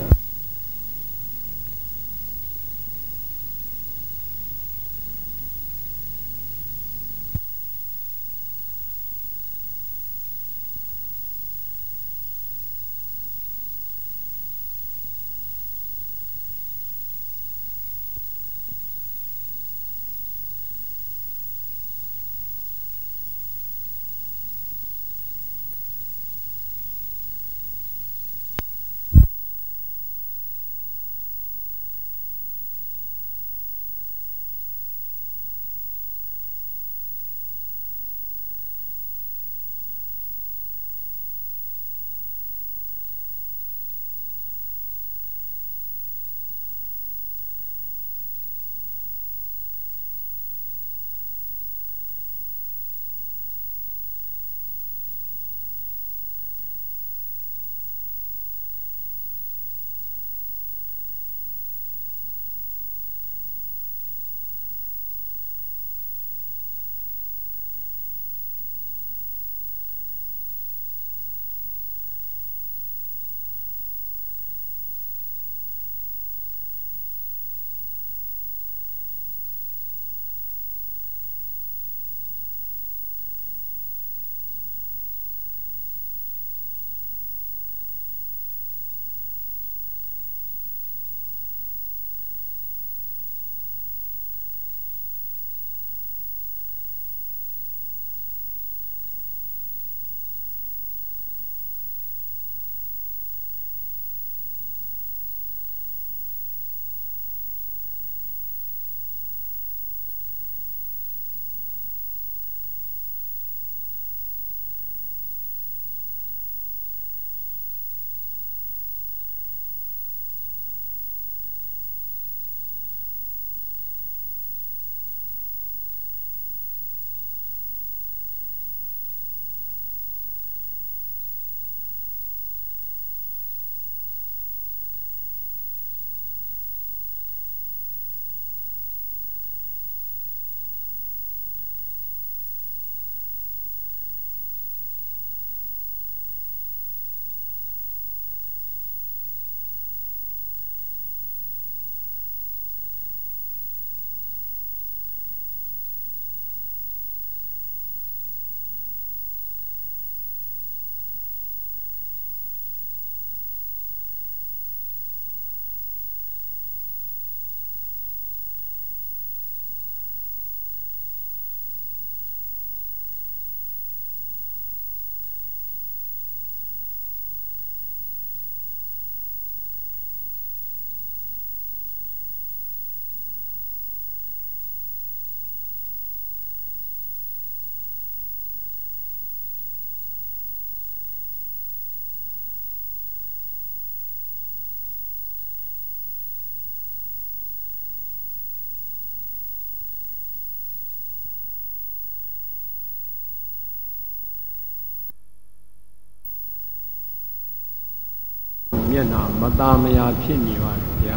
မျက်နှာမသားမယာဖြစ်နေပါလေဗျာ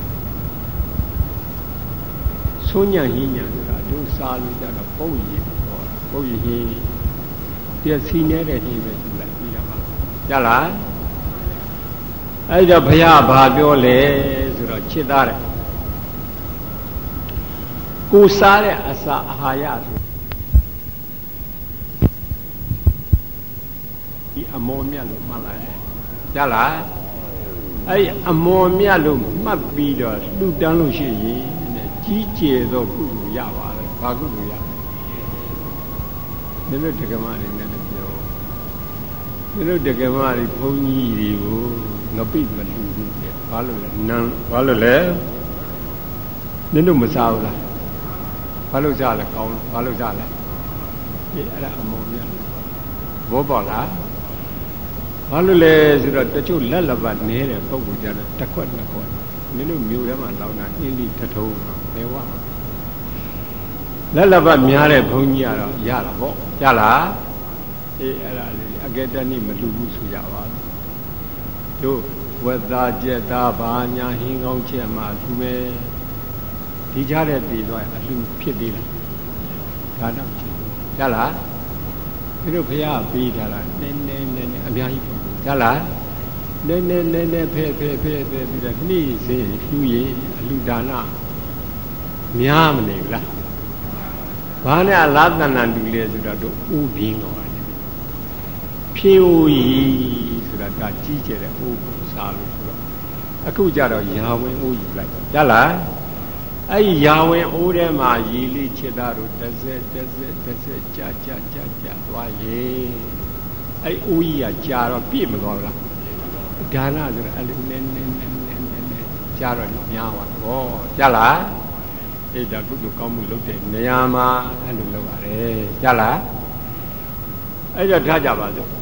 ဆိုးညံ့ဟင်းညံ့ဆိုတာတို့စားလို့ကြတော့ပုတ်ရည်ပေါ့ပုတ်ရည်ဟင်းတည်းစီနေတဲ့ဟင်းပဲယူလိုက်ပြီးတော့ပါကြလားအဲ့တော့ဘုရားဘာပြောလဲဆိုတော့ချစ်သားတဲ့ကိုစားတဲ့အစာအာဟာရဆိုဒီအမောမြတ်လို့မှတ်လိုက်ကြလားအဲ့အမောမြတ်လို့မှတ်ပြီးတော့လှူတန်းလို့ရှိရင်ကြီးကျယ်သောကုသိုလ်ရပါတယ်ဘာကုသိုလ်ရလဲတို့တက္ကမလေးနဲ့ပြောတို့တက္ကမလေးဘုန်းကြီးတွေကိုငပိမလှူဘူးတဲ့ဘာလို့လဲနန်းဘာလို့လဲတို့မစားဘူးလားဘာလို့စားလဲကောင်းဘာလို့စားလဲဒီအဲ့ဒါအမောမြတ်ဘောပေါ်လားဘာလို့လဲဆိုတော့တချို့လက်လက်ပတ်နေတဲ့ပုံကိုကြတော့တစ်ခွက်နှစ်ခွက်တို့မျိုးထဲမှာလောင်းတာအင်းလိတထုံးဘယ်ဝလက်လက်ပတ်များတဲ့ဘုန်းကြီးကတော့ရတာပေါ့ရလားအေးအဲ့ဒါလေးအကဲတဏိမလူဘူးဆိုကြပါတို့ဝက်သားကြက်သားဘာညာဟင်းကောင်းချက်မှာလူပဲဒီကြတဲ့ပြည်သွားအလူဖြစ်သေးလားဒါတော့ဖြစ်ရလားတို့ဖះပေးထားတာနည်းနည်းအများကြီးပေါ့ရလားနည်းနည်းဖဲပြီးတော့နေ့စဉ်လူရင်အလူဒါနများမနေဘူးလားဘာနဲ့အလားတဏ္ဍတူလဲဆိုတော့တို့ဥပင်းတော့ဖြေအိုးကြီးဆိုတာဒါကြီးကျယ်တဲ့အိုးကိုစားလို့ဆိုတော့အခုကြတော့ရာဝင်အိုးယူလိုက်ရလားအဲ့ဒီရာဝင်အိုးထဲမှာရေလေးချစ်သားတို့တစ်စက်ကြာသွားရေအဲ့အိုးကြီးကကြာတော့ပြည့်မသွားလားဒါနဆိုတော့အဲ့လိုနည်းကြာတော့များသွားတော့ကြလားအဲ့ဒါကုသိုလ်ကောင်းမှုလုပ်တဲ့နေရာမှာအဲ့လိုလုပ်ရတယ်ကြလားအဲ့တော့ထားကြပါစို့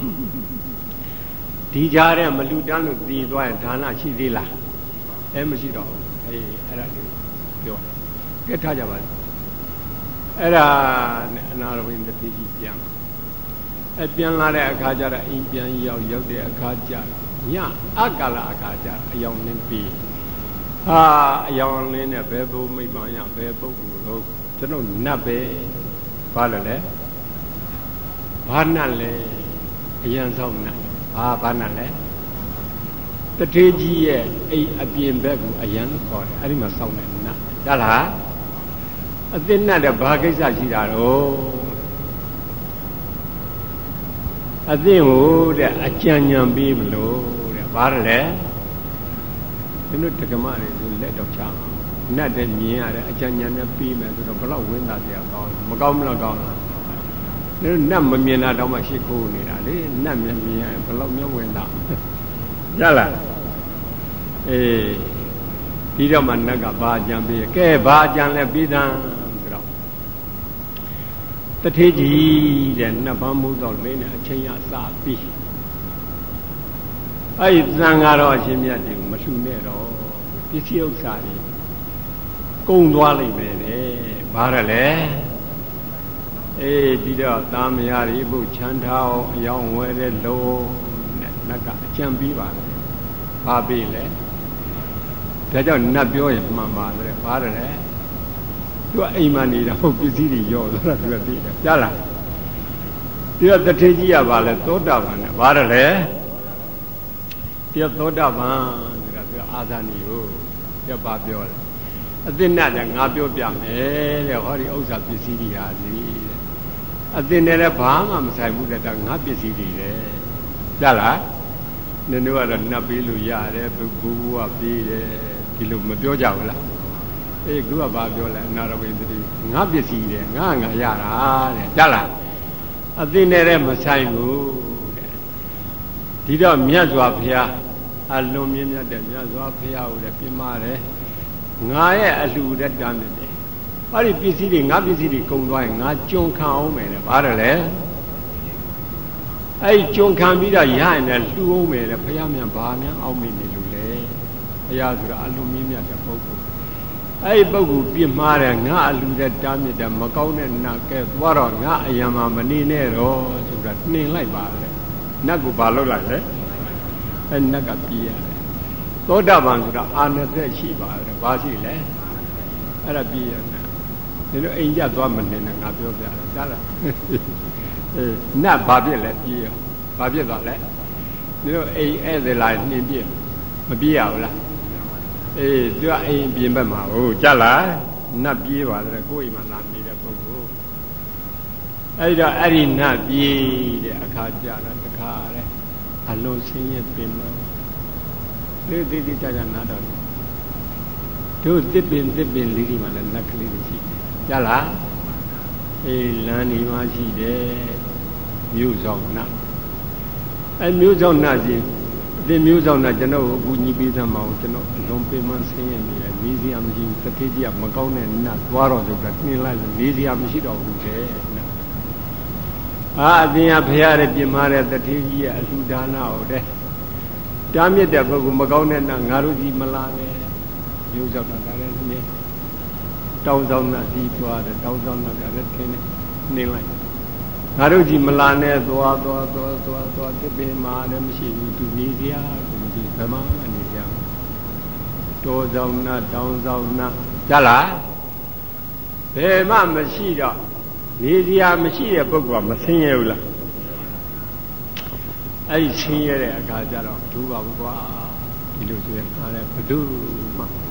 ဒီကြားထဲမလူတန်းလို့တည်သွားရင်ဒါနရှိသေးလားအဲမရှိတော့ဘူးအဲ့ဒါလေးပြောကဲထားကြပါစို့အဲ့ဒါနဲ့အနာရဝိန္ဒတိကြီးပြန်လာတဲ့အခါကျတော့အိမ်ပြန်ရောက်တဲ့အခါကျညအကာလအခါကျအယောင်လင်းပြီးအယောင်လင်းနဲ့ဘယ်ဘုံမိတ်ပန်းရဘယ်ပုဂ္ဂိုလ်လို့ကျွန်တော်နတ်ပဲဘာလဲဘာနတ်လဲအရန်ဆောင်နတ်ဘာနတ်လဲတထေးကြီးရဲ့အိမ်အပြင်ဘက်ကိုအရန်ခေါ်တယ်အဲ့ဒီမှာစောင့်နေနတ်ရလားအသစ်နတ်တဲ့ဘာကိစ္စရှိတာတော့အသင်ဟိုတဲ့အကြံဉာဏ်ပေးမလို့တဲ့ဘာလဲတို့တက္ကမတွေဆိုလက်တော့ချမှာနတ်တဲ့မြင်ရတဲ့အကြံဉာဏ်နဲ့ပြီးမယ်ဆိုတော့ဘလောက်ဝင်းသားတရားကောင်းမကောင်းမလို့ကောင်းလားတို့နတ်မမြင်တာတော့မှရှိခိုးနေတာလေနတ်မြင်ရရင်ဘလောက်မျက်ဝင်သားရလားဒီတော့မှနတ်ကဘာအကြံပေးကဲဘာအကြံလဲပြီးသားဆိုတော့တထေးကြီးတဲ့နှစ်ပန်းမိုးတော့မင်းနဲ့အချိန်ရစပြီးအဲ့ဒီသံဃာတော်အရှင်မြတ်တွေကိုမလှူနဲ့တော့ပစ္စည်းဥစ္စာတွေကုန်သွားလိမ့်မယ်တဲ့ဘာရလဲဒီတော့သားမယားတွေဘုချမ်းထားအောင်အယောင်ဝဲတဲ့လုံးနဲ့နတ်ကအကြံပြီးပါလေဘာပြီးလဲဒါကြောင့်နတ်ပြောရင်မှန်ပါတယ်ဘာရလဲသူကအိမ်မှာနေတာဟုတ်ပစ္စည်းတွေရော့သွားတာသူကသိတယ်ကြားလားဒီတော့တထေးကြီးကဘာလဲသောတာပန်နဲ့ဘာရလဲပြသောတာပန်ဆိုတာပြောအာဇာနည်ကိုပြပါပြောတယ်အသစ်နဲ့ငါပြောပြမယ်တဲ့ဟောဒီဥစ္စာပစ္စည်းတွေဟာဒီတဲ့အသစ်နဲ့လည်းဘာမှမဆိုင်ဘူးတဲ့ငါပစ္စည်းတွေတဲ့ကြားလားနင်တို့ကတော့နှပ်ပေးလို့ရတယ်ဘူကပေးတယ်ဒီလိုမပြောကြဘူးလားခုကဘာပြောလဲအနာရဝိန္ဒတိငါပစ္စည်းတယ်ငါရတာတဲ့ကြားလားအသစ်နဲ့လည်းမဆိုင်ဘူးဒီတော့မြတ်စွာဘုရားအလွန်မြင့်မြတ်တဲ့မြတ်စွာဘုရားကိုလည်းပြမတယ်ငါရဲ့အလှူတဲ့တမ်းတယ်ဟောဒီပစ္စည်းတွေငါပစ္စည်းတွေကုန်သွားရင်ငါကြုံခံအောင်မယ်တဲ့ဘာတယ်လဲအဲ့ကြုံခံပြီးတော့ရရင်လည်းလှူအောင်မယ်တဲ့ဘုရားမြန်ဘာမြန်အောက်မိနေလို့လေဘုရားဆိုတာအလွန်မြင့်မြတ်တဲ့ပုဂ္ဂိုလ်အဲ့ပုဂ္ဂိုလ်ပြမတယ်ငါအလှူတဲ့တမ်းတယ်မကောင်းတဲ့နတ်ကဲသွားတော့ငါအယံမှာမနေနဲ့တော့ဆိုတာနှင်လိုက်ပါလေနတ်ကိုဘာလုပ်လိုက်လဲနတ်ကပြေးရတယ်သောတာပန်ဆိုတာအာနသက်ရှိပါတယ်ဘာရှိလဲအဲ့ဒါပြေးရတယ်ဒီလိုအိမ်ကြသွားမနေနဲ့ငါပြောပြတယ်ကြားလားနတ်ဘာဖြစ်လဲပြေးရောဘာဖြစ်သွားလဲဒီလိုအိမ်ဧည့်သည်လာနှင်းပြေးမပြေးရဘူးလားသူကအိမ်ပြင်ဘက်မှာဟုတ်ကြားလားနတ်ပြေးပါတယ်ကိုယ်အိမ်မှာလာနေတဲ့ပုဂ္ဂိုလ်အဲ့တော့အဲ့ဒီနတ်ပြေးတဲ့အခါကြတာတခါတဲ့အလုံးဆင်းရဲပင်မဒီကြနာတော့တို့တစ်ပင်လေးတွေမှာလည်းနတ်ကလေးတွေရှိကြားလားလမ်းဒီမှာရှိတယ်မြို့ဆောင်နတ်မြို့ဆောင်နတ်ကြီးအတင်မြို့ဆောင်နတ်ကျွန်တော်ကိုအကူညီပေးသမ်းမအောင်ကျွန်တော်အလုံးပင်မဆင်းရဲနေတယ်နေစရာမရှိဘူးတတိကြီးကမကောင်းတဲ့နတ်သွားတော့ဆိုတော့နှင်းလိုက်လို့နေစရာမရှိတော့ဘူးတဲ့အတင်ကဖရားတဲ့ပြင်မာတဲ့တတိကြီးရဲ့အလှူဒါနဟုတ်တယ်တားမြစ်တဲ့ပုဂ္ဂိုလ်မကောင်းတဲ့နတ်ငါတို့ကြီးမလာနဲ့မြို့ဆောင်နတ်ကလည်းနှင်းတောင်းဆောင်နတ်ကြီးသွားတယ်တောင်းဆောင်နတ်ကလည်းထင်းနေလိုက်ငါတို့ကြီးမလာနဲ့သွားတစ်ပင်မှာလည်းမရှိဘူးသူနေစရာမရှိဘယ်မှမနေကြဘူးတောဆောင်နတ်တောင်းဆောင်နတ်ကြားလားဘယ်မှမရှိတော့နေစရာမရှိတဲ့ပုဂ္ဂိုလ်ကမဆင်းရဲဘူးလားအဲ့ဒီဆင်းရဲတဲ့အခါကျတော့ဒုပါဘူးကွာဒီလိုဆိုရင်အားလည်းဘယ်သူမှငါ့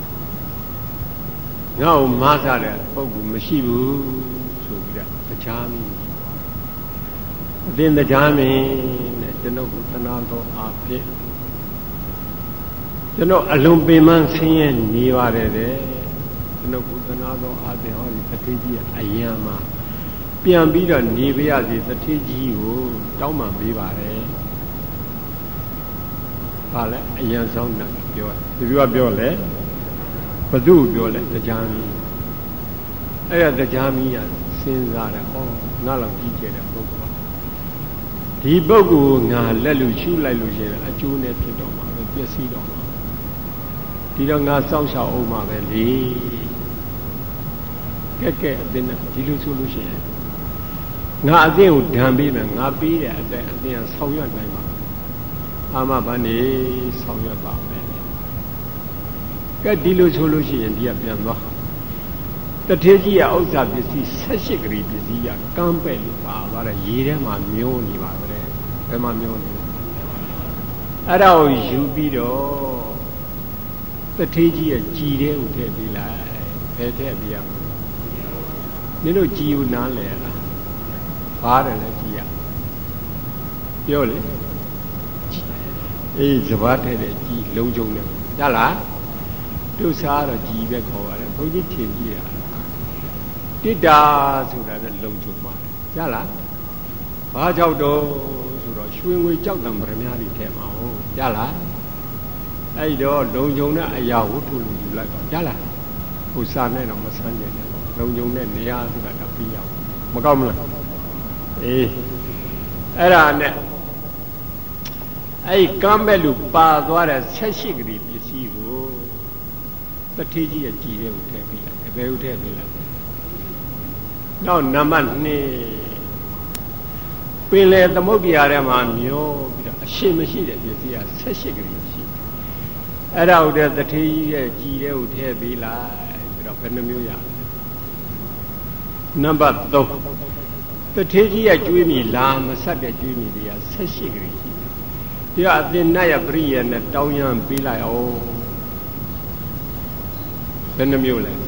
ကိုမားစားတဲ့ပုဂ္ဂိုလ်မရှိဘူးဆိုပြီးတော့တရားမင်းအတင်းတရားမင်းနဲ့ကျွန်ုပ်ကိုသနာတော်အားဖြင့်ကျွန်တော်အလုံးပင်မဆင်းရဲနေပါတယ်တဲ့ကျွန်ုပ်ကိုသနာတော်အားဖြင့်ဟောဒီတတိကြီးအယံမှာပြန်ပြီးတော့နေပြရစီတတိကြီးကိုတောင်းပန်ပေးပါတယ်ဘာလဲအယံဆောင်တာပြောတယ်ဒီကပြောလဲဘသူပြောလဲတရားမင်းအဲ့ဒါတရားမင်းကစဉ်းစားတယ်ဟောငါလောက်ကြီးကျယ်တဲ့ပုဂ္ဂိုလ်ဒီပုဂ္ဂိုလ်ငါလက်လူရှုလိုက်လို့ရှိရင်အကျိုးနဲ့ဖြစ်တော့မှာပဲပျက်စီးတော့မှာဒီတော့ငါစောင့်ရှောက်အောင်မှာပဲလေကဲအတင်းနဲ့ဒီလိုဆိုလို့ရှိရင်ငါအတင်းကိုဓာန်ပေးမယ်ငါပေးတဲ့အတင်းကဆောင်ရွက်နိုင်ပါအာမဘာနေဆောင်ရွက်ပါမယ်ကဲဒီလိုဆိုလို့ရှိရင်ဒီကပြန်သွားတထေကြီးကဥစ္စာပစ္စည်း18ကလေးပစ္စည်းကကမ်းပဲ့လို့ပါသွားတယ်ရေထဲမှာမျောနေပါပဲဘယ်မှာမျောနေအဲ့ဒါကိုယူပြီးတော့တထေကြီးရဲ့ကြည်တဲ့ဥထည့်ပြီးလိုက်ဘယ်ထည့်ပြီးရမလဲမင်းတို့ကြည်ကိုနားလဲလားပါတယ်လေကြည်ရပြောလေစဘာထဲတဲ့ကြည်လုံးကျုံတယ်ကြားလားတို့စားတော့ကြည်ပဲခေါ်ရတယ်ဘုန်းကြီးထင်ကြည့်ရတိတာဆိုတာကလုံချုံပါတယ်ကြားလားဘာကြောက်တော့ဆိုတော့ရွှေငွေကြောက်တံပရမတွေထဲမှာဟုတ်ကြားလားအဲ့တော့လုံချုံတဲ့အရာဝတ္ထုလူယူလိုက်ပါကြားလားဟိုစားနဲ့တော့မဆန်းကျင်တယ်လုံချုံတဲ့နေရာဆိုတာတော့ပြီးအောင်မကောက်မလားအဲ့ဒါနဲ့အဲ့ကမ်းပဲလူပါသွားတဲ့18ကလေးပစ္စည်းကိုတထေးကြီးရဲ့ကြည်တဲ့ကိုထည့်ပြီးလိုက်ဘယ်ကိုထည့်ပြီးလိုက်နောက်နံပါတ်2ပင်လေသမုဒ္ဒရာထဲမှာမျောပြီးတော့အရှိမရှိတဲ့ပစ္စည်းက18ကလေးရှိအဲ့ဒါဟုတ်တဲ့တထေးကြီးရဲ့ကြည်တဲ့ကိုထည့်ပြီးလိုက်ဆိုတော့ဘယ်နှမျိုးရလဲနံပါတ်3တထေးကြီးရဲ့ကျွေးမိလာမဆက်တဲ့ကျွေးမိတွေက18ကလေးရှိဒီကအသင်္နယပရိယနဲ့တောင်းရမ်းပေးလိုက်အောင်ဘယ်နှမျိုးလဲ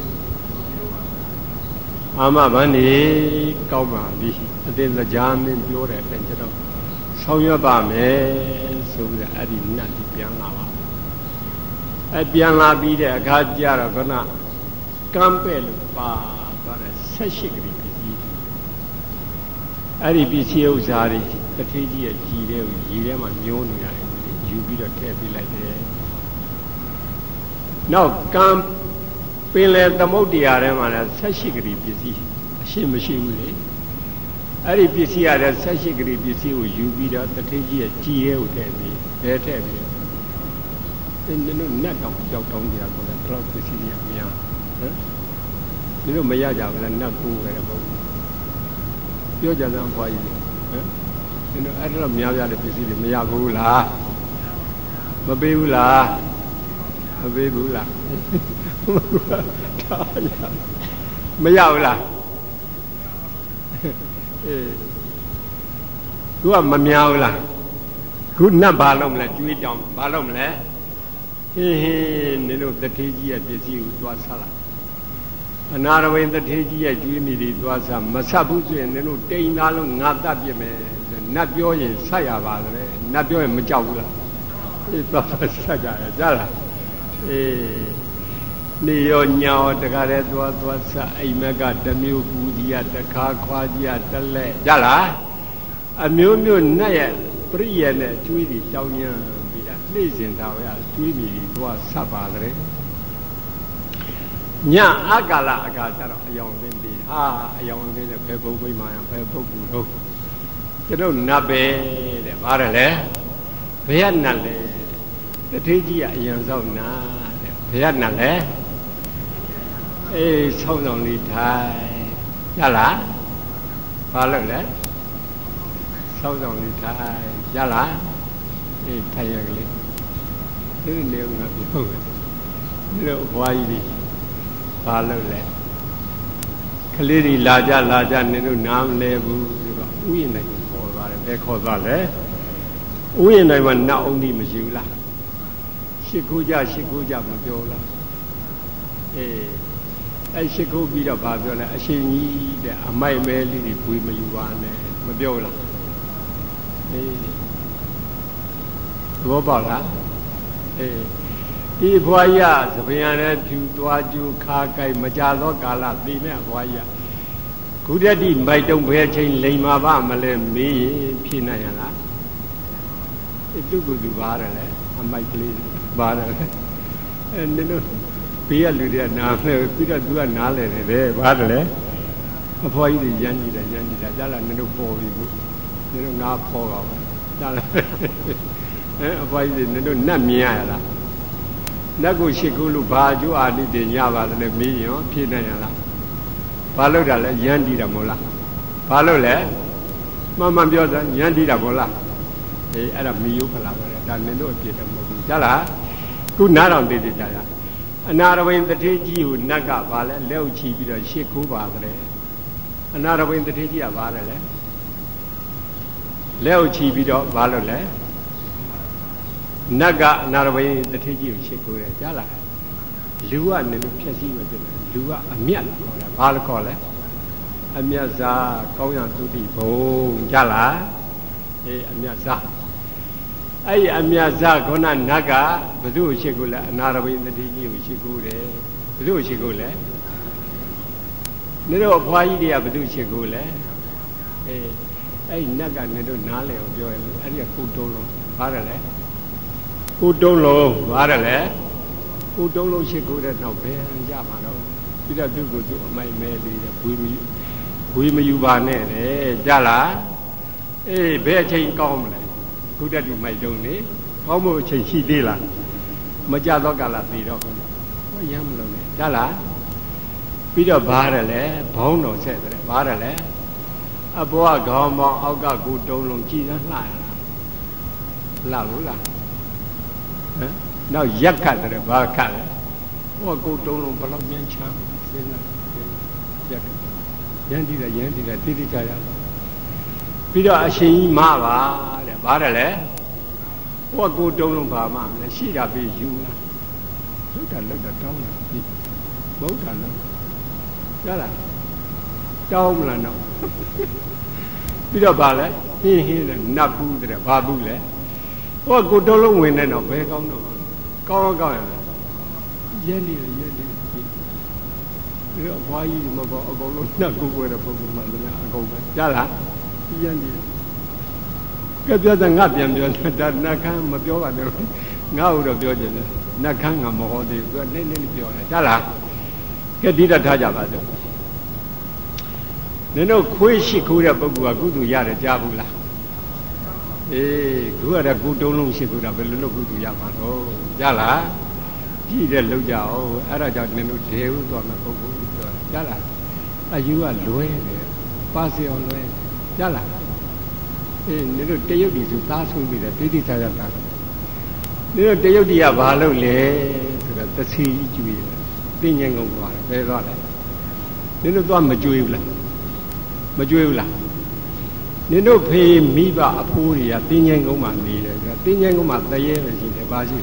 အာမဘန္ဒီကောက်ပါပြီအသင်္ကြားမင်းပြောတဲ့အတိုင်းကျွန်တော်ဆောင်ရွက်ပါမယ်ဆိုပြီးတော့အဲ့ဒီနတ်ကြီးပြန်လာပါပြန်လာပြီးတဲ့အခါကျတော့ခဏကမ်းပဲ့လို့ပါသွားတယ်18ကလေးပစ္စည်းအဲ့ဒီပစ္စည်းဥစ္စာတွေတထေးကြီးရဲ့ကြည်တဲ့ကိုရေထဲမှာမျောနေရတယ်ယူပြီးတော့ထည့်ပေးလိုက်တယ်နောက်ကမ်းပင်လေသမုဒ္ဒရာထဲမှာလည်း18ကလေးပစ္စည်းအရှိမရှိဘူးလေအဲ့ဒီပစ္စည်းရတဲ့18ကလေးပစ္စည်းကိုယူပြီးတော့တထေးကြီးရဲ့ကြည်ရဲ့ကိုထည့်ပြီးဘယ်ထည့်ပြီးနင်တို့နတ်တောင်ကြောက်တောင်းကြတာကိုလည်းတော့ပစ္စည်းကြီးအများဟမ်နင်တို့မရကြဘူးလားနတ်ကိုပဲပေါ့ပြောကြစမ်းဖွားကြီးဟမ်နင်တို့အဲ့ဒါတော့များပြတဲ့ပစ္စည်းတွေမရဘူးလားဟ mà bê bù là mà bê bù là mấy giàu là cứ mà miao là cứ nằm ba lông là chui trong ba lông là nên lúc tập thể gì biết gì tua sa là anh ra bên tập thể gì chui mi đi tua sa mà sao bút chuyện nên lúc tây na lúc ngã đáp gì mà nát béo gì sai à ba rồi nát béo mà cháu là tua sa ra làนี่ยญาตะกะเรตัวสะไอ้มะกะตะมิ้วปูကြီးอ่ะตะคาควาကြီးอ่ะตะแลကြလားအမျိုးမျိုးနဲ့ရဲ့ပရိယေနဲ့ကျွေးပြီးတောင်းညံပြီးတာနှိမ့်စင်တာပဲကျွေးမိပြီးသွားဆက်ပါတယ်ညအကာလအခါကျတော့အယောင်သိပြီးအယောင်သိတဲ့ဘယ်ဘုံဘိမာယဘယ်ပုဂ္ဂိုလ်တော့ကျွန်တော်နတ်ပဲတဲ့ဗါတယ်လေဘယ်ကနတ်လဲတထေးကြီးကအယံဆောင်နာတဲ့ဘယ်ကနတ်လဲဆောင်းဆောင်လေးထိုင်ရလားဘာလို့လဲဆောင်းဆောင်လေးထိုင်ရလားထိုင်ရကလေးဒီနေငါပြောမယ်လို့ဘွားကြီးဘာလို့လဲကလေးတွေလာကြနေလို့နားမလဲဘူးဆိုတော့ဥယျာဉ်နိုင်ခေါ်သွားတယ်ဘယ်ခေါ်သွားလဲဥယျာဉ်နိုင်မှာနောက်အောင်ကြီးမရှိဘူးလားရှစ်ခုကြမပြောလားရှိခိုးပြီးတော့ဗာပြောလဲအရှင်ကြီးတဲ့အမိုက်မဲလေးတွေဘွေမယူပါနဲ့မပြောလားသဘောပေါက်လားဒီဘွားရသပင်ရတဲ့ဖြူသွားကျူခါကြိုက်မကြသောကာလသိမဲ့ဘွားရခုတတိမိုက်တုံဘယ်ချိန်လိမ်မာပါမလဲမေးရင်ဖြေနိုင်ရလားတုကုသူပါတယ်လေအမိုက်ကလေးပါတယ်လေနင်တို့ဘေးကလူတွေကနားလဲပြီးတော့သူကနားလဲတယ်ပဲဘာတလဲအဖွားကြီးတွေရမ်းကြည့်တယ်ကြားလာနင်တို့ပေါ်ပြီဘူးနင်တို့ငါပေါ်ပါဘူးကြားလာအဖွားကြီးတွေနင်တို့နတ်မြင်ရလားနတ်ကိုရှိခိုးလို့ဘာအကျိုးအာနိသင်ရပါသလဲမေးရောဖြေနိုင်ရလားဘာလို့တာလဲရမ်းကြည့်တာမဟုတ်လားဘာလို့လဲမှန်ပြောစမ်းရမ်းကြည့်တာမဟုတ်လားအဲ့ဒါမီယိုဖလာပဲဒါနင်တို့အပြည့်တယ်မဟုတ်ဘူးကြားလားခုနားတော်တည်ကြရအနာရဝိန်တထေးကြီးကိုနတ်ကပါလဲလက်ဥချီပြီးတော့ရှစ်ခိုးပါတယ်အနာရဝိန်တထေးကြီးကပါတယ်လေလက်ဥချီပြီးတော့ဘာလို့လဲနတ်ကအနာရဝိန်တထေးကြီးကိုရှစ်ခိုးတယ်ကြားလားလူကလည်းဖြည့်စည်းမသိဘူးလူကအမြတ်ခေါ်တယ်ဘာလို့ခေါ်လဲအမြတ်စားကောင်းရသုတိဘုံကြားလားအမြတ်စားအဲ့အမြတ်စားခေါဏနတ်ကဘု து ရှိခိုးလဲအနာရဝိန်တတိကြီးကိုရှိခိုးတယ်ဘု து ရှိခိုးလဲနေတော့အဖွားကြီးတွေကဘု து ရှိခိုးလဲအဲ့နတ်ကနေတော့နားလေအောင်ပြောရလို့အဲ့ဒီကကိုတုံးလုံးပါတယ်လေကိုတုံးလုံးပါတယ်လေကိုတုံးလုံးရှိခိုးတဲ့နောက်ဘယ်ကြမှာတော့ပြီးတော့သူ့ကိုသူ့အမိုက်မဲလေးတဲ့ဘွေမယူပါနဲ့တဲ့ကြလားဘယ်အချိန်ကောင်းမလဲခုတတိမိုက်တုံးနေကောင်းဖို့အချိန်ရှိသေးလားမကြတော့ကာလသိတော့ဟောရမ်းမလို့နဲ့ကြလားပြီးတော့ဘာတယ်လဲဘောင်းတော်ဆက်တယ်ဘာတယ်လဲအဘောကခေါင်းပေါင်းအောက်ကကိုတုံးလုံးကြည်စမ်းလှရလားလှဘူးလားဟမ်နောက်ရက်ခတ်တယ်ဘာခတ်လဲဟောကိုတုံးလုံးဘယ်လောက်မြန်ချမ်းစဉ်းစားရက်ခတ်ရမ်းတည်တာတိတိကျကျပြီးတော့အရှင်ကြီးမပါတဲ့ဘာတယ်လဲဟောကိုတုံးလုံးဘာမှမလဲရှိတာပြီးယူလောက်တာတောင်းတာဒီဘုရားလုံးရလားတောင်းမလားတော့ပြီးတော့ဗာလဲဟင်းတဲ့နတ်ဘူးတဲ့ဘာဘူးလဲဟောကိုတုံးလုံးဝင်နေတော့ဘယ်ကောင်းတော့ကောင်းရရဲနေပြီးတော့ဘွားကြီးမပေါ့အကုန်လုံးနတ်ကိုဝယ်တဲ့ပုံမှန်လည်းအကုန်ပဲရလားရနေကဲပြောတဲ့ငါပြန်ပြောတာနတ်ခမ်းမပြောပါနဲ့ငါ့ကိုတော့ပြောချင်တယ်နတ်ခမ်းကမဟောသေးဘူးသူကနည်းပြောတယ်ကြားလားကဲဒီတော့ထားကြပါစို့နင်တို့ခွေးရှိခိုးတဲ့ပုဂ္ဂိုလ်ကကုသိုလ်ရတယ်ကြားဘူးလားခုကတော့ကုတုံးလုံးရှိခိုးတာဘယ်လိုလုပ်ကုသိုလ်ရမှာတော့ကြားလားကြည့်တဲ့လောက်ကြအောင်အဲ့ဒါကြောင့်နင်တို့ဒေဟုသွားမယ်ပုဂ္ဂိုလ်ပြောတာကြားလားအယူကလွဲတယ်ပါစီအောင်လွဲကြားလားနင်တို့တရုတ်ပြည်သူသားဆိုပြီးတယ်တိတိကျကျသား nino te yau dia ba lo le so da tsi ji ju yi tin nyen ngong twa be twa le nino twa ma jwe bu la ma jwe bu la nino phe mi ba a pho ri ya tin nyen ngong ma ni le so tin nyen ngong ma taye be shi le ba shi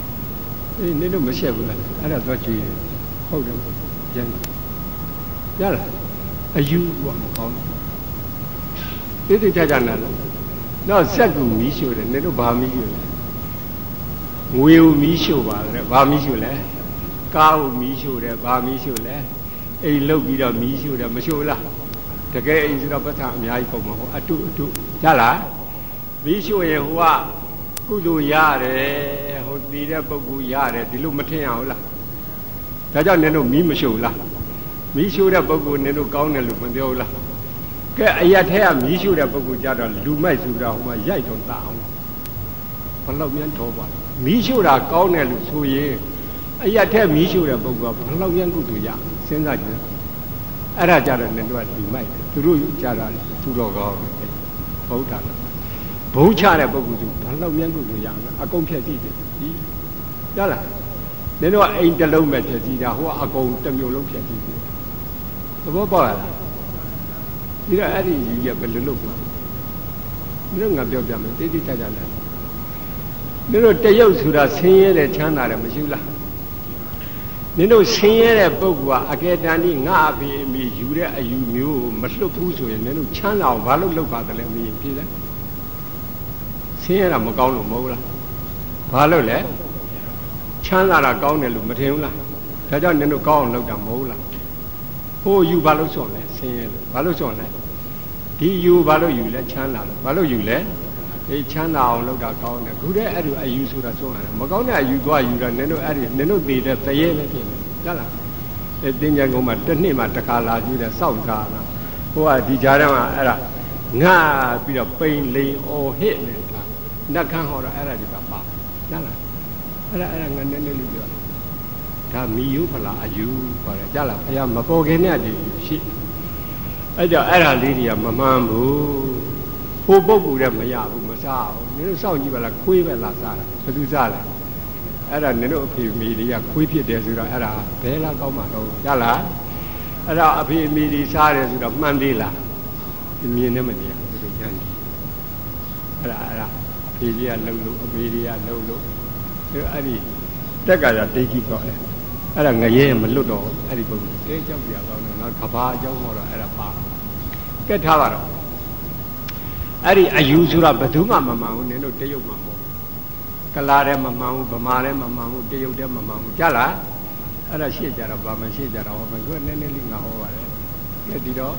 le nino ma shet bu laအဲ့ဒါtwa jweဟုတ်တယ်ကျန်ရလားအယူကမကောင်းတိတိကျကျနာလားတော့စက်ကူမီးရှို့တယ်နင်တို့ဘာမီးရှို့လဲငွေကိုမီးရှို့ပါတယ်ဘာမီးရှို့လဲကားကိုမီးရှို့တယ်ဘာမီးရှို့လဲအိမ်လုတ်ပြီးတော့မီးရှို့တယ်မရှို့လားတကယ်အိမ်ဆိုတော့ပတ်ထအများကြီးပုံမှာဟိုအတုရလားမီးရှို့ရင်ဟိုကကုသိုလ်ရတယ်ဟိုတည်တဲ့ပုဂ္ဂိုလ်ရတယ်ဒီလိုမထင်ရဘူးလားဒါကြောင့်နင်တို့မီးမရှို့လားမီးရှို့တဲ့ပုဂ္ဂိုလ်နင်တို့ကောင်းတယ်လို့မပြောဘူးလားကဲအရက်ထဲကမီးရှို့တဲ့ပုဂ္ဂိုလ်ကြတော့လူမိုက်ဆိုတော့ဟိုမှာရိုက်တော့တအောင်ဘလောက်မြန်တော့ပါမီးရှို့တာကောင်းတယ်လို့ဆိုရင်အရက်ထဲမီးရှို့တဲ့ပုဂ္ဂိုလ်ကဘလောက်မြန်ကုသိုလ်ရစဉ်းစားကြည့်အဲ့ဒါကြတော့နင်တို့ကလူမိုက်သူတို့ကြတာသူတော်ကောင်းဘုရားလားဘုံချတဲ့ပုဂ္ဂိုလ်ဆိုဘလောက်မြန်ကုသိုလ်ရအကုန်ဖြည့်ကြည့်တယ်ဒီရလားနင်တို့ကအိမ်တစ်လုံးပဲဖြည့်ကြည့်တာဟိုကအကုန်တစ်မျိုးလုံးဖြည့်ကြည့်တယ်သဘောပေါက်လားဒီတော့အဲ့ဒီယူရဘယ်လိုလုပ်မှာမင်းတို့ငါပြောပြမယ်တိတိကျကျလဲမင်းတို့တရုပ်ဆိုတာဆင်းရဲတဲ့ချမ်းသာတယ်မရှိဘူးလားမင်းတို့ဆင်းရဲတဲ့ပုဂ္ဂိုလ်ကအကယ်တမ်းဒီငါအဖေအမေယူတဲ့အယူမျိုးကိုမလွတ်ဘူးဆိုရင်မင်းတို့ချမ်းသာအောင်ဘာလို့လုပ်ပါတယ်လဲမင်းပြေးလဲဆင်းရဲတာမကောင်းလို့မဟုတ်လားဘာလို့လဲချမ်းသာတာကောင်းတယ်လို့မထင်ဘူးလားဒါကြောင့်မင်းတို့ကောင်းအောင်လုပ်တာမဟုတ်လားဟိုယူဘာလို့စွန့်လဲဆင်းရဲလို့ဘာလို့စွန့်လဲဒီယူဘာလို့ယူလဲချမ်းသာလို့ဘာလို့ယူလဲအေးချမ်းသာအောင်လုပ်တာကောင်းတယ်ခုတည်းအဲ့ဒီအယူဆိုတာစွန့်ရတယ်မကောင်းတဲ့အယူသွားယူတာနင်တို့အဲ့ဒီနင်တို့သေးတဲ့တရေပဲဖြစ်နေကြလားအဲတင်းကြံကုန်မှာတစ်နှစ်မှတစ်ခါလာကြည့်တယ်စောင့်စားတာဟိုကဒီကြားထဲမှာအဲ့ဒါငါပြီးတော့ပိန်လိန်အော်ဟစ်နေတာနတ်ခမ်းဟောတော့အဲ့ဒါဒီကပါကြလားအဲ့ဒါငါနည်းနည်းလေးပြောဒါမီယုဖလာအယူခေါ်တယ်ကြလားဘုရားမပေါ်ခင်နဲ့ဒီရှိအဲ့ကြောင့်အဲ့ဒါလေးတွေကမမှန်ဘူးဟိုပုဂ္ဂိုလ်တဲ့မရဘူးမစားဘူးနင်တို့စောင့်ကြည့်ပါလားခွေးပဲလာစားတာဘယ်သူစားလဲအဲ့ဒါနင်တို့အဖေအမေတွေကခွေးဖြစ်တယ်ဆိုတော့အဲ့ဒါဘယ်လားကောင်းမှာတော့ကြလားအဲ့ဒါအဖေအမေတွေစားတယ်ဆိုတော့မှန်သေးလားမြင်နေမနေရဘူးသူညံ့တယ်အဲ့ဒါဖေကြီးကလှုပ်လို့အဖေတွေကလှုပ်လို့အဲ့ဒီတက်ကရဒိဋ္ဌိကောတယ်အဲ့ဒါငရဲမလွတ်တော့အဲ့ဒီပုဂ္ဂိုလ်တဲကြောက်ပြကောင်းတယ်ငါကဘာအကြောင်းဟောတော့အဲ့ဒါပါကဲထားပါတော့အဲ့ဒီအယူဆိုတာဘယ်သူမှမမှန်ဘူးနင်တို့တရုတ်မှမဟုတ်ကလာတဲ့မမှန်ဘူးဗမာတဲ့မမှန်ဘူးတရုတ်တဲ့မမှန်ဘူးကြားလားအဲ့ဒါရှေ့ကြတော့ဗမာရှေ့ကြတော့ဟောမယ်သူကနည်းနည်းလေးငါဟောပါတယ်ကဲဒီတော့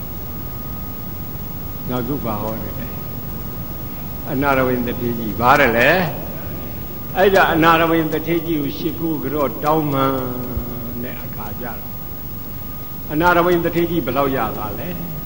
ငါခုပါဟောတယ်အနာရဝိန္ဒတိကြီးဘာတယ်လဲအဲ့ဒါအနာရဝိန္ဒတိကြီးကိုရှ िख ခုကြောတောင်းမှန်တဲ့အခါကြတော့အနာရဝိန္ဒတိကြီးဘယ်လောက်ရတာလဲ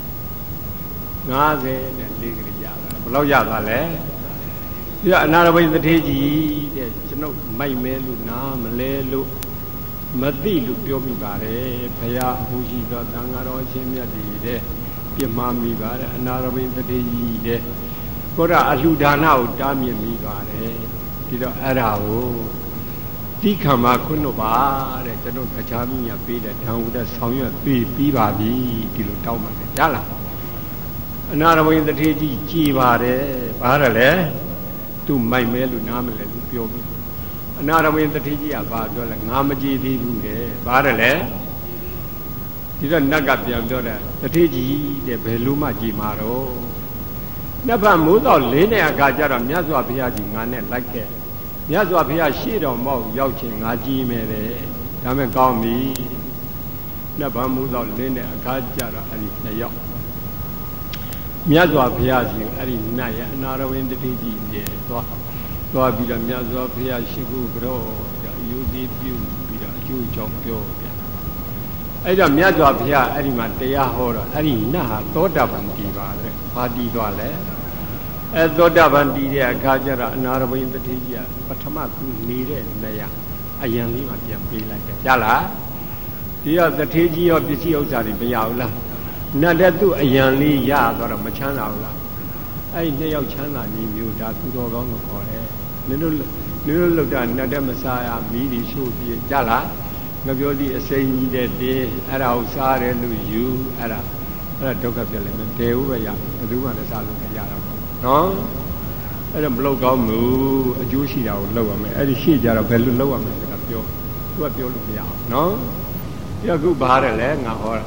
54နဲ့4ကလေးရတာဘယ်လောက်ရတာလဲဒီကအနာရဝိန္ဒတိကြီးတဲ့ကျွန်ုပ်မိုက်မဲလို့နားမလဲလို့မသိလို့ပြောမိပါတယ်ဘုရားအမှုရှိသောသံဃာတော်အရှင်မြတ်တွေတဲ့ပြမမိပါတယ်အနာရဝိန္ဒတိကြီးတဲ့ကိုရအလှဒါနကိုတားမြစ်မိပါတယ်ဒီတော့အဲ့ဒါကိုတိခမခွန်းတို့ပါတဲ့ကျွန်တော်ကြာမိညာပေးတဲ့ဓာန်ဝတဲ့ဆောင်ရွက်ပြီးပါပြီဒီလိုတောင်းပါတယ်ရလားအနာရဝိန္ဒတိကြီးကြည်ပါတယ်ဘာရလဲသူမိုက်မဲလို့နားမလဲသူပြောပြီးအနာရဝိန္ဒတိကြီးကဘာပြောလဲငါမကြည်သေးဘူးတဲ့ဘာရလဲဒီတော့နတ်ကပြန်ပြောတယ်တတိကြီးတဲ့ဘယ်လိုမှကြည်မှာတော့နတ်ဘမိုးတော့၄နဲ့အခါကျတော့မြတ်စွာဘုရားကြီးငါနဲ့လိုက်ခဲ့မြတ်စွာဘုရားရှေ့တော်မောက်ရောက်ချင်းငါကြည်မယ်တဲ့ဒါမဲ့ကောင်းပြီနတ်ဘမိုးတော့၄နဲ့အခါကျတော့အဲ့ဒီ2ယောက်မြတ်စွာဘုရားကြီးအဲ့ဒီနတ်ရဲ့အနာရဝိန္ဒတိကြီးရဲ့သွားပြီးတော့မြတ်စွာဘုရားရှိခိုးကြောအယူသေးပြုပြီးတော့အကျိုးကြောင့်ပြောပြအဲ့တော့မြတ်စွာဘုရားအဲ့ဒီမှာတရားဟောတော့အဲ့ဒီနတ်ဟာသောတာပန်တည်ပါတဲ့ဘာတည်သွားလဲအဲသောတာပန်တည်တဲ့အခါကျတော့အနာရဝိန္ဒတိကြီးကပထမသူနေတဲ့နေရာအယံလေးမှာပြန်ပေးလိုက်တယ်ကြားလားဒီတော့တထေးကြီးရောပစ္စည်းဥစ္စာတွေမရဘူးလားနတ်တဲ့သူအယံလေးရတော့မချမ်းသာဘူးလားအဲ့ဒီ2ယောက်ချမ်းသာနေမျိုးဒါသူတော်ကောင်းလို့ခေါ်တယ်နင်တို့ nino looked at Nada Messiah, Midi Show, Jala, Navioli, a saying that day, at outside, and you, at a dog of the element, they over ya, the woman is out of Yara. No? At a blow gum, a Jewish out lower me, and she jar of a lower me, what you look out. No? You're good barrel, or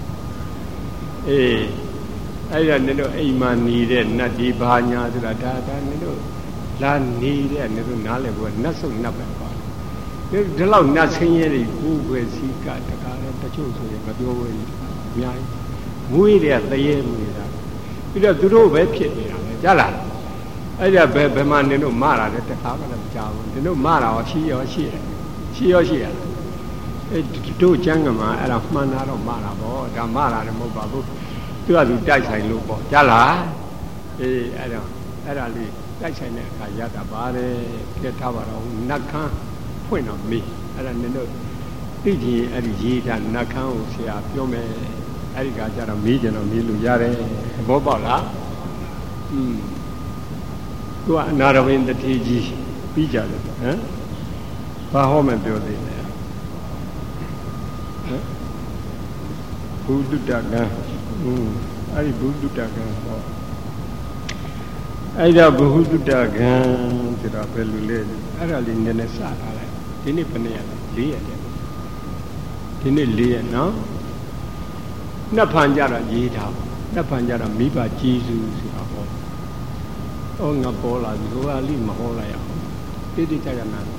eh. I don't know a man needed, not the Banya to the data, land needed, and little Nalewood, not so nothing. The law nothing any who will see got the car and the children, but you will be there at the end. You don't do web kit, Jala. I have a man, no Mara at the power of Java, no Mara or she or she. Two gentlemen at a man out of Mara or the Mara and Mobabu. Tu ada dai sai lu bo jala ai da li dai sai ne kha ya ta ba le ke tha ba ro nak khan phwint no mi ai da ne lo ti ji ai di yi ta nak khan ko sia pyo me ai di ka ja ro mi jin no mi lu ya de bo paw la tu a Naravin the ji pi ja le han ba ho me pyo de ne Buddha gan I Buddha gan. I have Buddha gan to the Pelule. I really never saw it. Didn't it penny? Didn't it lay now? Napanjara Jita, Napanjara Miba Jesus. Oh, Napola, you are Lima Holaya. Did it?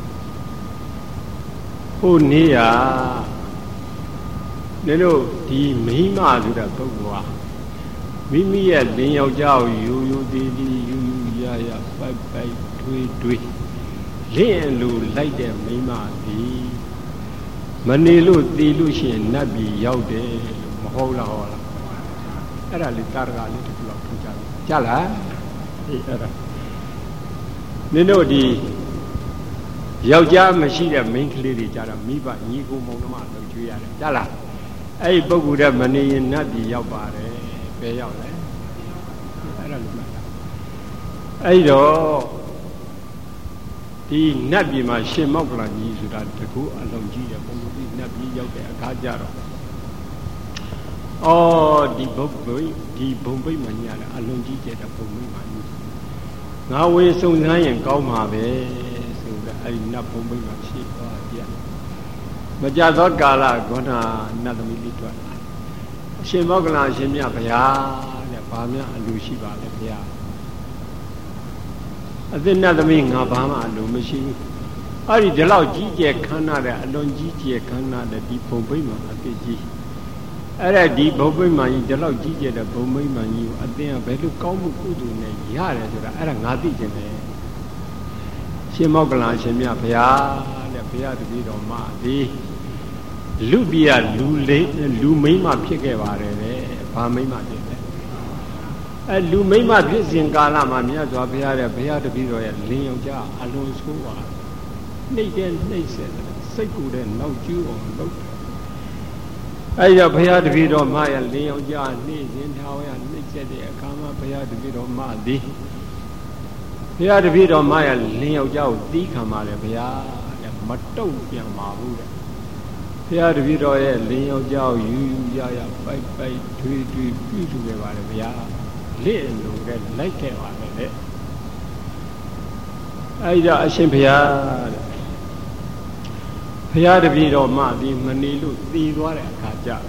Oh, near. Nelo di Mima to the Pogua. Mimi at Lino Jow, you did you ya, 5 by 2. Lin Lu like them, Mima di Manilu, the Lucian, Nabi, Yaude, Mahola Hola. Era Litarga, little block to Jala. Nino di Yauja Machida, main clearly Jara, Miba, Nigo Monoma, Jala. I booked up money in Nabi Yabare, pay out. I don't know. I know the Nabi machine Moglan used to go along Gia, Nabi Yoga, Kajaro. Oh, the Bombay Maniana, along Gia, the Bombay Mani. Now we're so nigh and go my way, so that I'm not Bombay machine. Majadot Gala, Gona, another military. She Mogla, Shemia Paya, Pamia, and Lushiba, Pia. I think another mean Abama and Lumishi. I did allow Gigi Canada, alone Gigi Canada, deep Bombima, at the G. I read deep Bombima, the law Gigi, the Bombima, you at the Bedu Komu Kudu, Yara, I don't know the She Mogla, Shemia Paya, the Pia to be on Madi. Lubia, Lumima Pigavare, Pamima. And Lumima Pizin Galama, Mia, Pia to be royal, Leoja, alone school. Nathan, say good and no Jew or no. I have Pia to be on Maya, Leoja, Nathan, how and Nick Kama, Pia to be on Madi. Pia to be on Maya, Leoja, Dikama, Pia, Mato, Yamahu. Here to be royal, Leo Jow, you, Yaya, 5 by 2, beautiful, little red like it. I got a Shimpia. Here to be on Mardi, Manilu, the water, Kaja.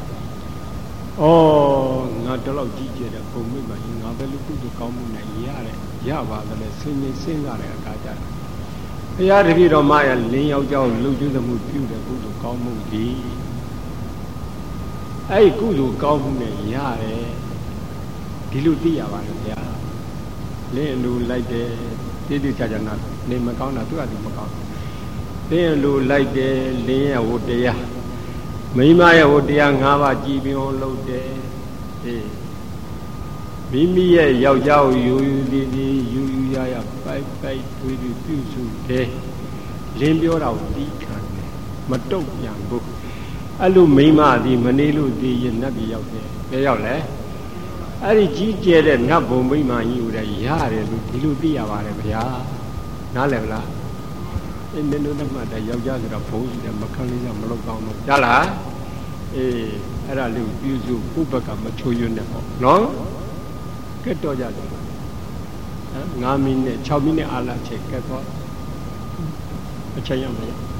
Oh, not a lot of Gigi, the Pumima, in other look to come in Yare, Java, the singer, Kaja. I had to read on my Leo Joe, look to the mood, good to come be. I go to come in Yare, Dilutia, Lendo like the Didicajana, name Macana to Adimacon. Lendo like the Lea Wodia. Mimaya Wodia, Hava, Gibio, low day. Mimi, Yao Yao, you, Yaya, 5 by 2, day. Limbio out deacon, Mato Yambo. Alu Mima, the Manilu, the Nabi out there. They are there. I Gigi and Nabo Mima, you, the Yare, Ludia, Nalevla. အေးနင်တို့နဲ့မှတည်းယောက်ျားဆိုတာဘုံရှိတယ်မခံလေးကမလောက်ကောင်းတော့ကြားလားအေးအဲ့ဒါလေးကိုပြုစုကိုယ့်ဘက်ကမချိုးရွံ့နဲ့ပေါ့နော်ကဲတော့ကြတယ်9မိနစ်6မိနစ်အားလာချိန်ကဲတော့အချိန်ရမလား